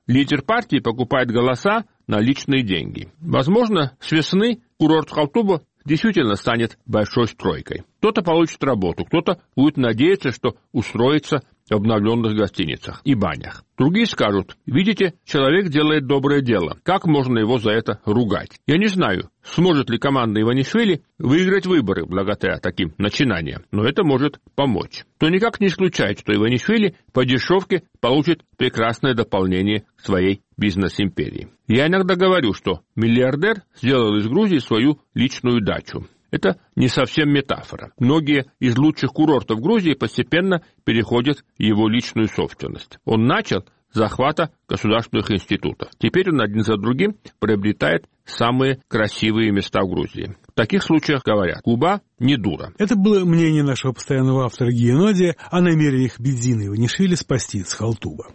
лидер партии покупает голоса на личные деньги. Возможно, с весны курорт Халтуба действительно станет большой стройкой. Кто-то получит работу, кто-то будет надеяться, что устроится в обновленных гостиницах и банях. Другие скажут: видите, человек делает доброе дело, как можно его за это ругать? Я не знаю, сможет ли команда Иванишвили выиграть выборы благодаря таким начинаниям, но это может помочь. То никак не исключает, что Иванишвили по дешевке получит прекрасное дополнение к своей бизнес-империи. Я иногда говорю, что миллиардер сделал из Грузии свою личную дачу. Это не совсем метафора. Многие из лучших курортов Грузии постепенно переходят в его личную собственность. Он начал с захвата государственных институтов. Теперь он один за другим приобретает самые красивые места в Грузии. В таких случаях говорят: Куба не дура. Это было мнение нашего постоянного автора Гия Нодия о намерениях Бедзина Иванишвили спасти Цхалтуба.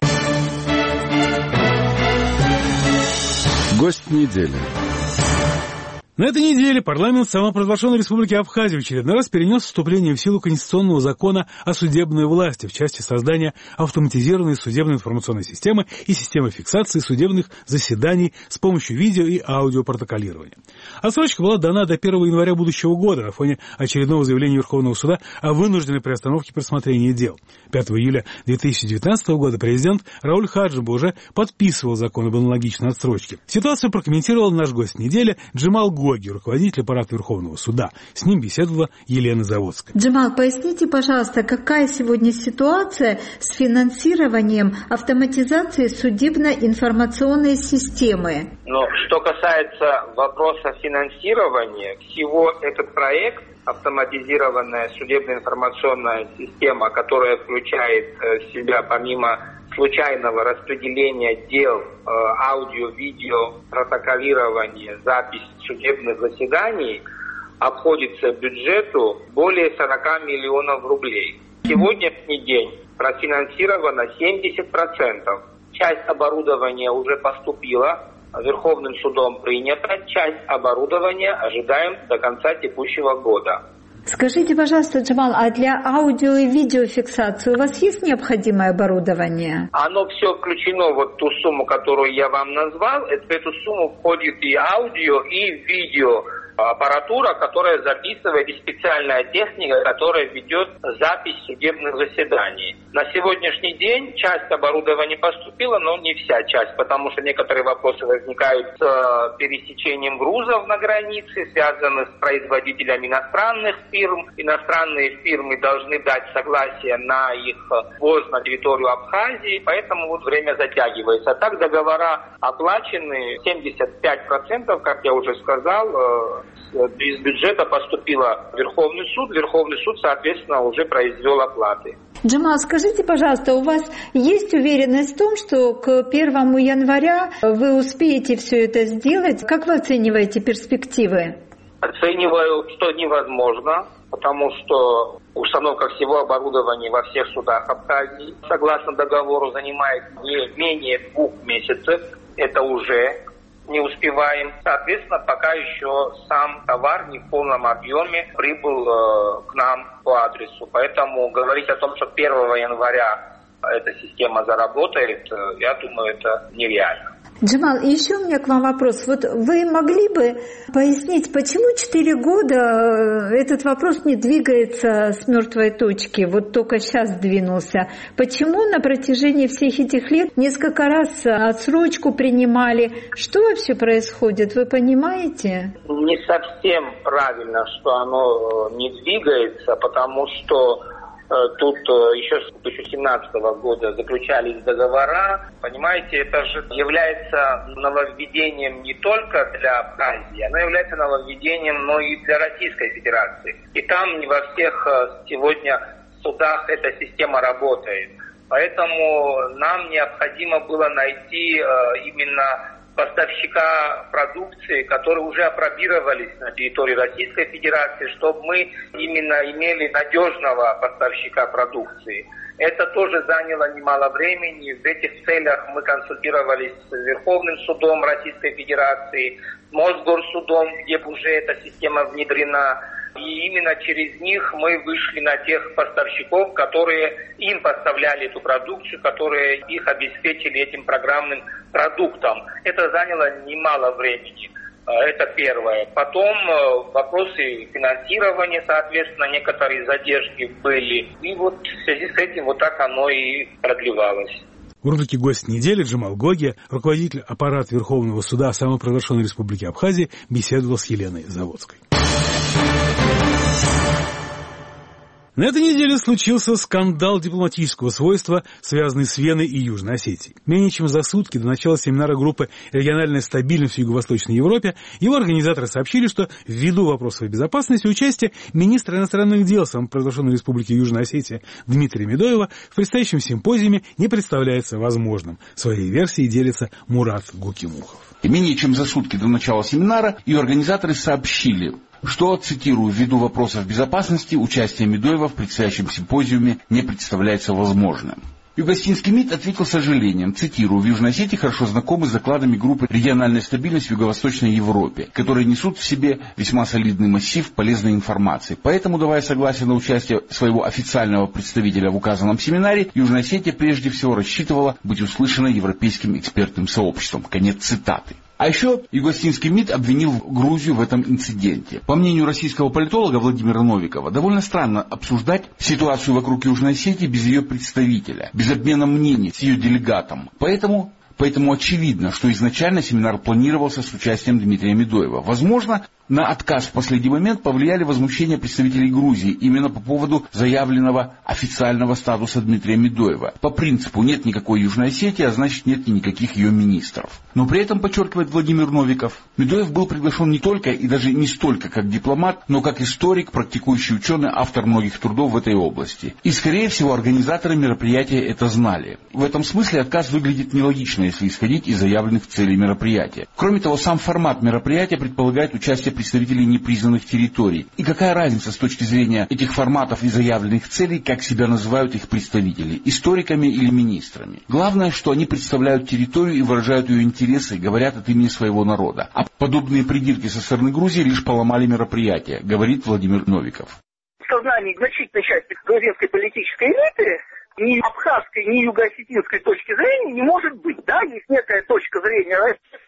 Гость недели. На этой неделе парламент самопровозглашенной Республики Абхазия в очередной раз перенес вступление в силу Конституционного закона о судебной власти в части создания автоматизированной судебной информационной системы и системы фиксации судебных заседаний с помощью видео и аудиопротоколирования. Отсрочка была дана до первого января будущего года на фоне очередного заявления Верховного суда о вынужденной приостановке просмотрения дел. пятого июля две тысячи девятнадцатого года президент Рауль Хаджимба уже подписывал закон об аналогичной отсрочке. Ситуацию прокомментировал наш гость недели Джемал Гоги, руководитель аппарата Верховного суда. С ним беседовала Елена Заводская. Джемал, поясните, пожалуйста, какая сегодня ситуация с финансированием автоматизации судебно-информационной системы? Но что касается вопроса финансирования, всего этот проект автоматизированная судебно-информационная система, которая включает в себя помимо случайного распределения дел, аудио, видео, протоколирование, запись судебных заседаний, обходится бюджету более сорок миллионов рублей. Сегодняшний день профинансировано семьдесят процентов. Часть оборудования уже поступила, Верховным судом принята, часть оборудования ожидаем до конца текущего года. Скажите, пожалуйста, Джемал, а для аудио и видеофиксации у вас есть необходимое оборудование? Оно все включено, вот ту сумму, которую я вам назвал, в эту сумму входит и аудио, и видео. Аппаратура, которая записывает, и специальная техника, которая ведет запись судебных заседаний. На сегодняшний день часть оборудования поступила, но не вся часть, потому что некоторые вопросы возникают с пересечением грузов на границе, связаны с производителями иностранных фирм. Иностранные фирмы должны дать согласие на их ввоз на территорию Абхазии, поэтому вот время затягивается. А так договора оплачены, семьдесят пять процентов, как я уже сказал, из бюджета поступило в Верховный суд. Верховный суд, соответственно, уже произвел оплаты. Джемал, скажите, пожалуйста, у вас есть уверенность в том, что к первому января вы успеете все это сделать? Как вы оцениваете перспективы? Оцениваю, что невозможно, потому что установка всего оборудования во всех судах Абхазии, согласно договору, занимает не менее двух месяцев. Это уже не успеваем. Соответственно, пока еще сам товар не в полном объеме прибыл э, к нам по адресу. Поэтому говорить о том, что первого января эта система заработает, э, я думаю, это нереально. Джемал, еще у меня к вам вопрос. Вот вы могли бы пояснить, почему четыре года этот вопрос не двигается с мертвой точки, вот только сейчас двинулся? Почему на протяжении всех этих лет несколько раз отсрочку принимали? Что вообще происходит, вы понимаете? Не совсем правильно, что оно не двигается, потому что тут еще с две тысячи семнадцатого года заключались договора. Понимаете, это же является нововведением не только для Абхазии, оно является нововведением, но и для Российской Федерации. И там не во всех сегодня судах эта система работает. Поэтому нам необходимо было найти именно поставщика продукции, которые уже апробировались на территории Российской Федерации, чтобы мы именно имели надежного поставщика продукции. Это тоже заняло немало времени. В этих целях мы консультировались с Верховным судом Российской Федерации, Мосгорсудом, где уже эта система внедрена. И именно через них мы вышли на тех поставщиков, которые им поставляли эту продукцию, которые их обеспечили этим программным продуктом. Это заняло немало времени. Это первое. Потом вопросы финансирования, соответственно, некоторые задержки были. И вот в связи с этим вот так оно и продлевалось. В рубрике «Гость недели» Джамал Гогия, руководитель аппарата Верховного суда самопровозглашенной Республики Абхазия, беседовал с Еленой Заводской. На этой неделе случился скандал дипломатического свойства, связанный с Веной и Южной Осетией. Менее чем за сутки до начала семинара группы «Региональная стабильность в Юго-Восточной Европе» его организаторы сообщили, что ввиду вопросов безопасности участия министра иностранных дел самопровозглашенной Республики Южная Осетия Дмитрия Медоева в предстоящем симпозиуме не представляется возможным. Своей версией делится Мурат Гукимухов. Менее чем за сутки до начала семинара ее организаторы сообщили, что, цитирую, ввиду вопросов безопасности, участие Медоева в предстоящем симпозиуме не представляется возможным. Югостинский МИД ответил с сожалением, цитирую, в Южной Осетии хорошо знакомы с докладами группы «Региональная стабильность в Юго-Восточной Европе», которые несут в себе весьма солидный массив полезной информации. Поэтому, давая согласие на участие своего официального представителя в указанном семинаре, Южная Осетия прежде всего рассчитывала быть услышанной европейским экспертным сообществом. Конец цитаты. А еще Югостинский МИД обвинил Грузию в этом инциденте. По мнению российского политолога Владимира Новикова, довольно странно обсуждать ситуацию вокруг Южной Осетии без ее представителя, без обмена мнений с ее делегатом. Поэтому, поэтому очевидно, что изначально семинар планировался с участием Дмитрия Медоева. Возможно, на отказ в последний момент повлияли возмущения представителей Грузии именно по поводу заявленного официального статуса Дмитрия Медоева. По принципу нет никакой Южной Осетии, а значит нет и никаких ее министров. Но при этом, подчеркивает Владимир Новиков, Медоев был приглашен не только и даже не столько как дипломат, но как историк, практикующий ученый, автор многих трудов в этой области. И, скорее всего, организаторы мероприятия это знали. В этом смысле отказ выглядит нелогично, если исходить из заявленных целей мероприятия. Кроме того, сам формат мероприятия предполагает участие представителей непризнанных территорий. И какая разница с точки зрения этих форматов и заявленных целей, как себя называют их представители, историками или министрами? Главное, что они представляют территорию и выражают ее интересы, говорят от имени своего народа. А подобные придирки со стороны Грузии лишь поломали мероприятие, говорит Владимир Новиков. В сознании значительной части грузинской политической элиты ни абхазской, ни юго-осетинской точки зрения не может быть. Да, есть некая точка зрения,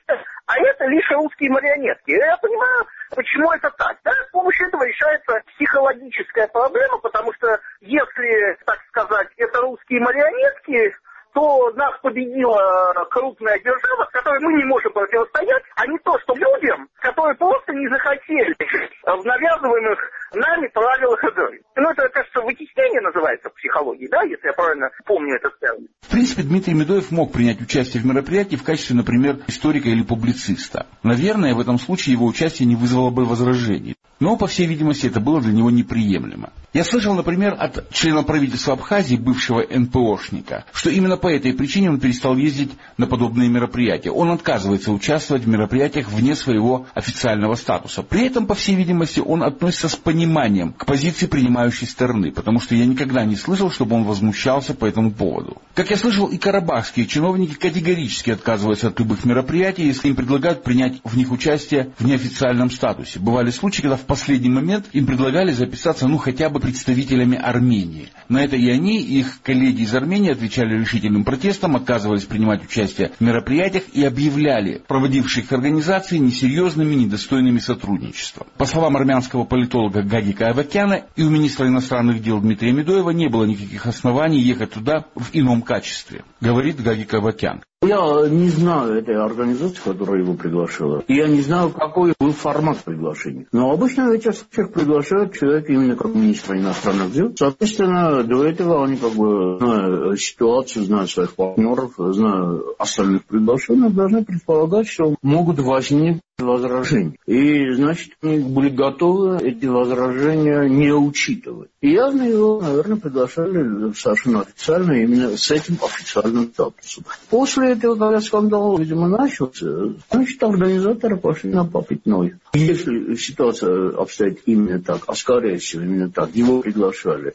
а это лишь русские марионетки. Я понимаю, почему это так. Да, с помощью этого решается психологическая проблема, потому что если, так сказать, это русские марионетки, то нас победила крупная держава, с которой мы не можем противостоять, а не то, что людям, которые просто не захотели в навязываемых нами правилах игры. Ну, это, кажется, вытеснение называется в психологии, да, если я правильно помню это термин. В принципе, Дмитрий Медоев мог принять участие в мероприятии в качестве, например, историка или публициста. Наверное, в этом случае его участие не вызвало бы возражений. Но, по всей видимости, это было для него неприемлемо. Я слышал, например, от члена правительства Абхазии, бывшего эн пэ ошника, что именно по этой причине он перестал ездить на подобные мероприятия. Он отказывается участвовать в мероприятиях вне своего официального статуса. При этом, по всей видимости, он относится с пониманием к позиции принимающей стороны, потому что я никогда не слышал, чтобы он возмущался по этому поводу. Как я слышал, и карабахские чиновники категорически отказываются от любых мероприятий, если им предлагают принять в них участие в неофициальном статусе. Бывали случаи, когда в последний момент им предлагали записаться, ну, хотя бы представителями Армении. На это и они, и их коллеги из Армении отвечали решительным протестом, отказывались принимать участие в мероприятиях и объявляли проводивших их организации несерьезными, недостойными сотрудничества. По словам армянского политолога Гагика Авакяна, и у министра иностранных дел Дмитрия Медоева не было никаких оснований ехать туда в ином качестве, говорит Гагик Авакян. Я не знаю этой организации, которая его приглашала. Я не знаю, какой был формат приглашения. Но обычно в этих случаях приглашают человека именно как министра иностранных дел. Соответственно, до этого они, как бы, зная ситуацию, зная своих партнеров, зная остальных приглашенных, должны предполагать, что могут возникнуть возражения. И, значит, они были готовы эти возражения не учитывать. И явно его, наверное, приглашали совершенно официально, именно с этим официальным статусом. После этого, когда скандал, видимо, начался, значит, организаторы пошли на попятную. Если ситуация обстоит именно так, а скорее всего именно так, его приглашали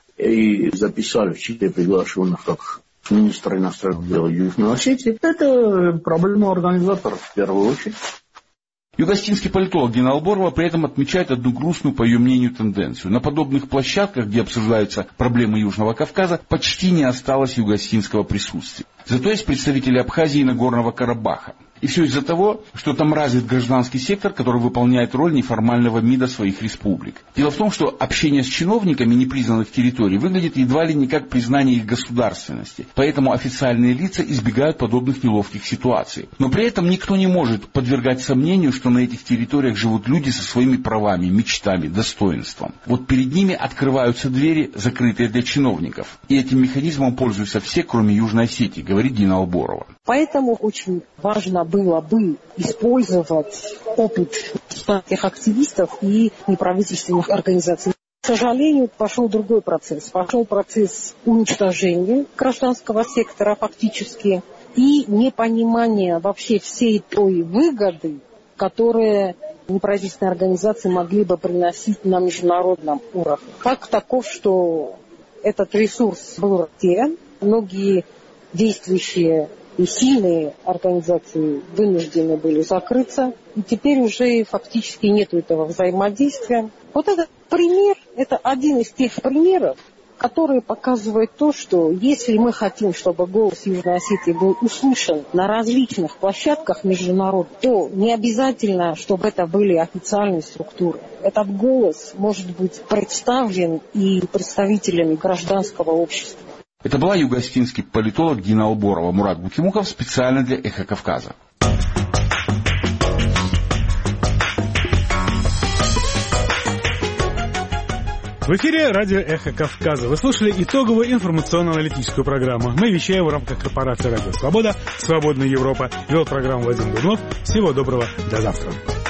и записали в числе приглашенных как министра иностранных дел Южной Осетии, это проблема организаторов в первую очередь. Югостинский политолог Дина Алборова при этом отмечает одну грустную, по ее мнению, тенденцию. На подобных площадках, где обсуждаются проблемы Южного Кавказа, почти не осталось югостинского присутствия. Зато есть представители Абхазии и Нагорного Карабаха. И все из-за того, что там развит гражданский сектор, который выполняет роль неформального МИДа своих республик. Дело в том, что общение с чиновниками непризнанных территорий выглядит едва ли не как признание их государственности. Поэтому официальные лица избегают подобных неловких ситуаций. Но при этом никто не может подвергать сомнению, что на этих территориях живут люди со своими правами, мечтами, достоинством. Вот перед ними открываются двери, закрытые для чиновников. И этим механизмом пользуются все, кроме Южной Осетии, говорит Дина Алборова. Поэтому очень важно было бы использовать опыт этих активистов и неправительственных организаций. К сожалению, пошел другой процесс. Пошел процесс уничтожения гражданского сектора фактически и непонимания вообще всей той выгоды, которые неправительственные организации могли бы приносить на международном уровне. Факт таков, что этот ресурс был растерян. Многие действующие и сильные организации вынуждены были закрыться. И теперь уже фактически нет этого взаимодействия. Вот этот пример, это один из тех примеров, которые показывают то, что если мы хотим, чтобы голос Южной Осетии был услышан на различных площадках международных, то не обязательно, чтобы это были официальные структуры. Этот голос может быть представлен и представителями гражданского общества. Это была югостинский политолог Дина Алборова. Мурат Букимуков специально для «Эхо Кавказа». В эфире радио «Эхо Кавказа». Вы слушали итоговую информационно-аналитическую программу. Мы вещаем в рамках корпорации «Радио Свобода», «Свободная Европа». Вел программу Вадим Дубнов. Всего доброго. До завтра.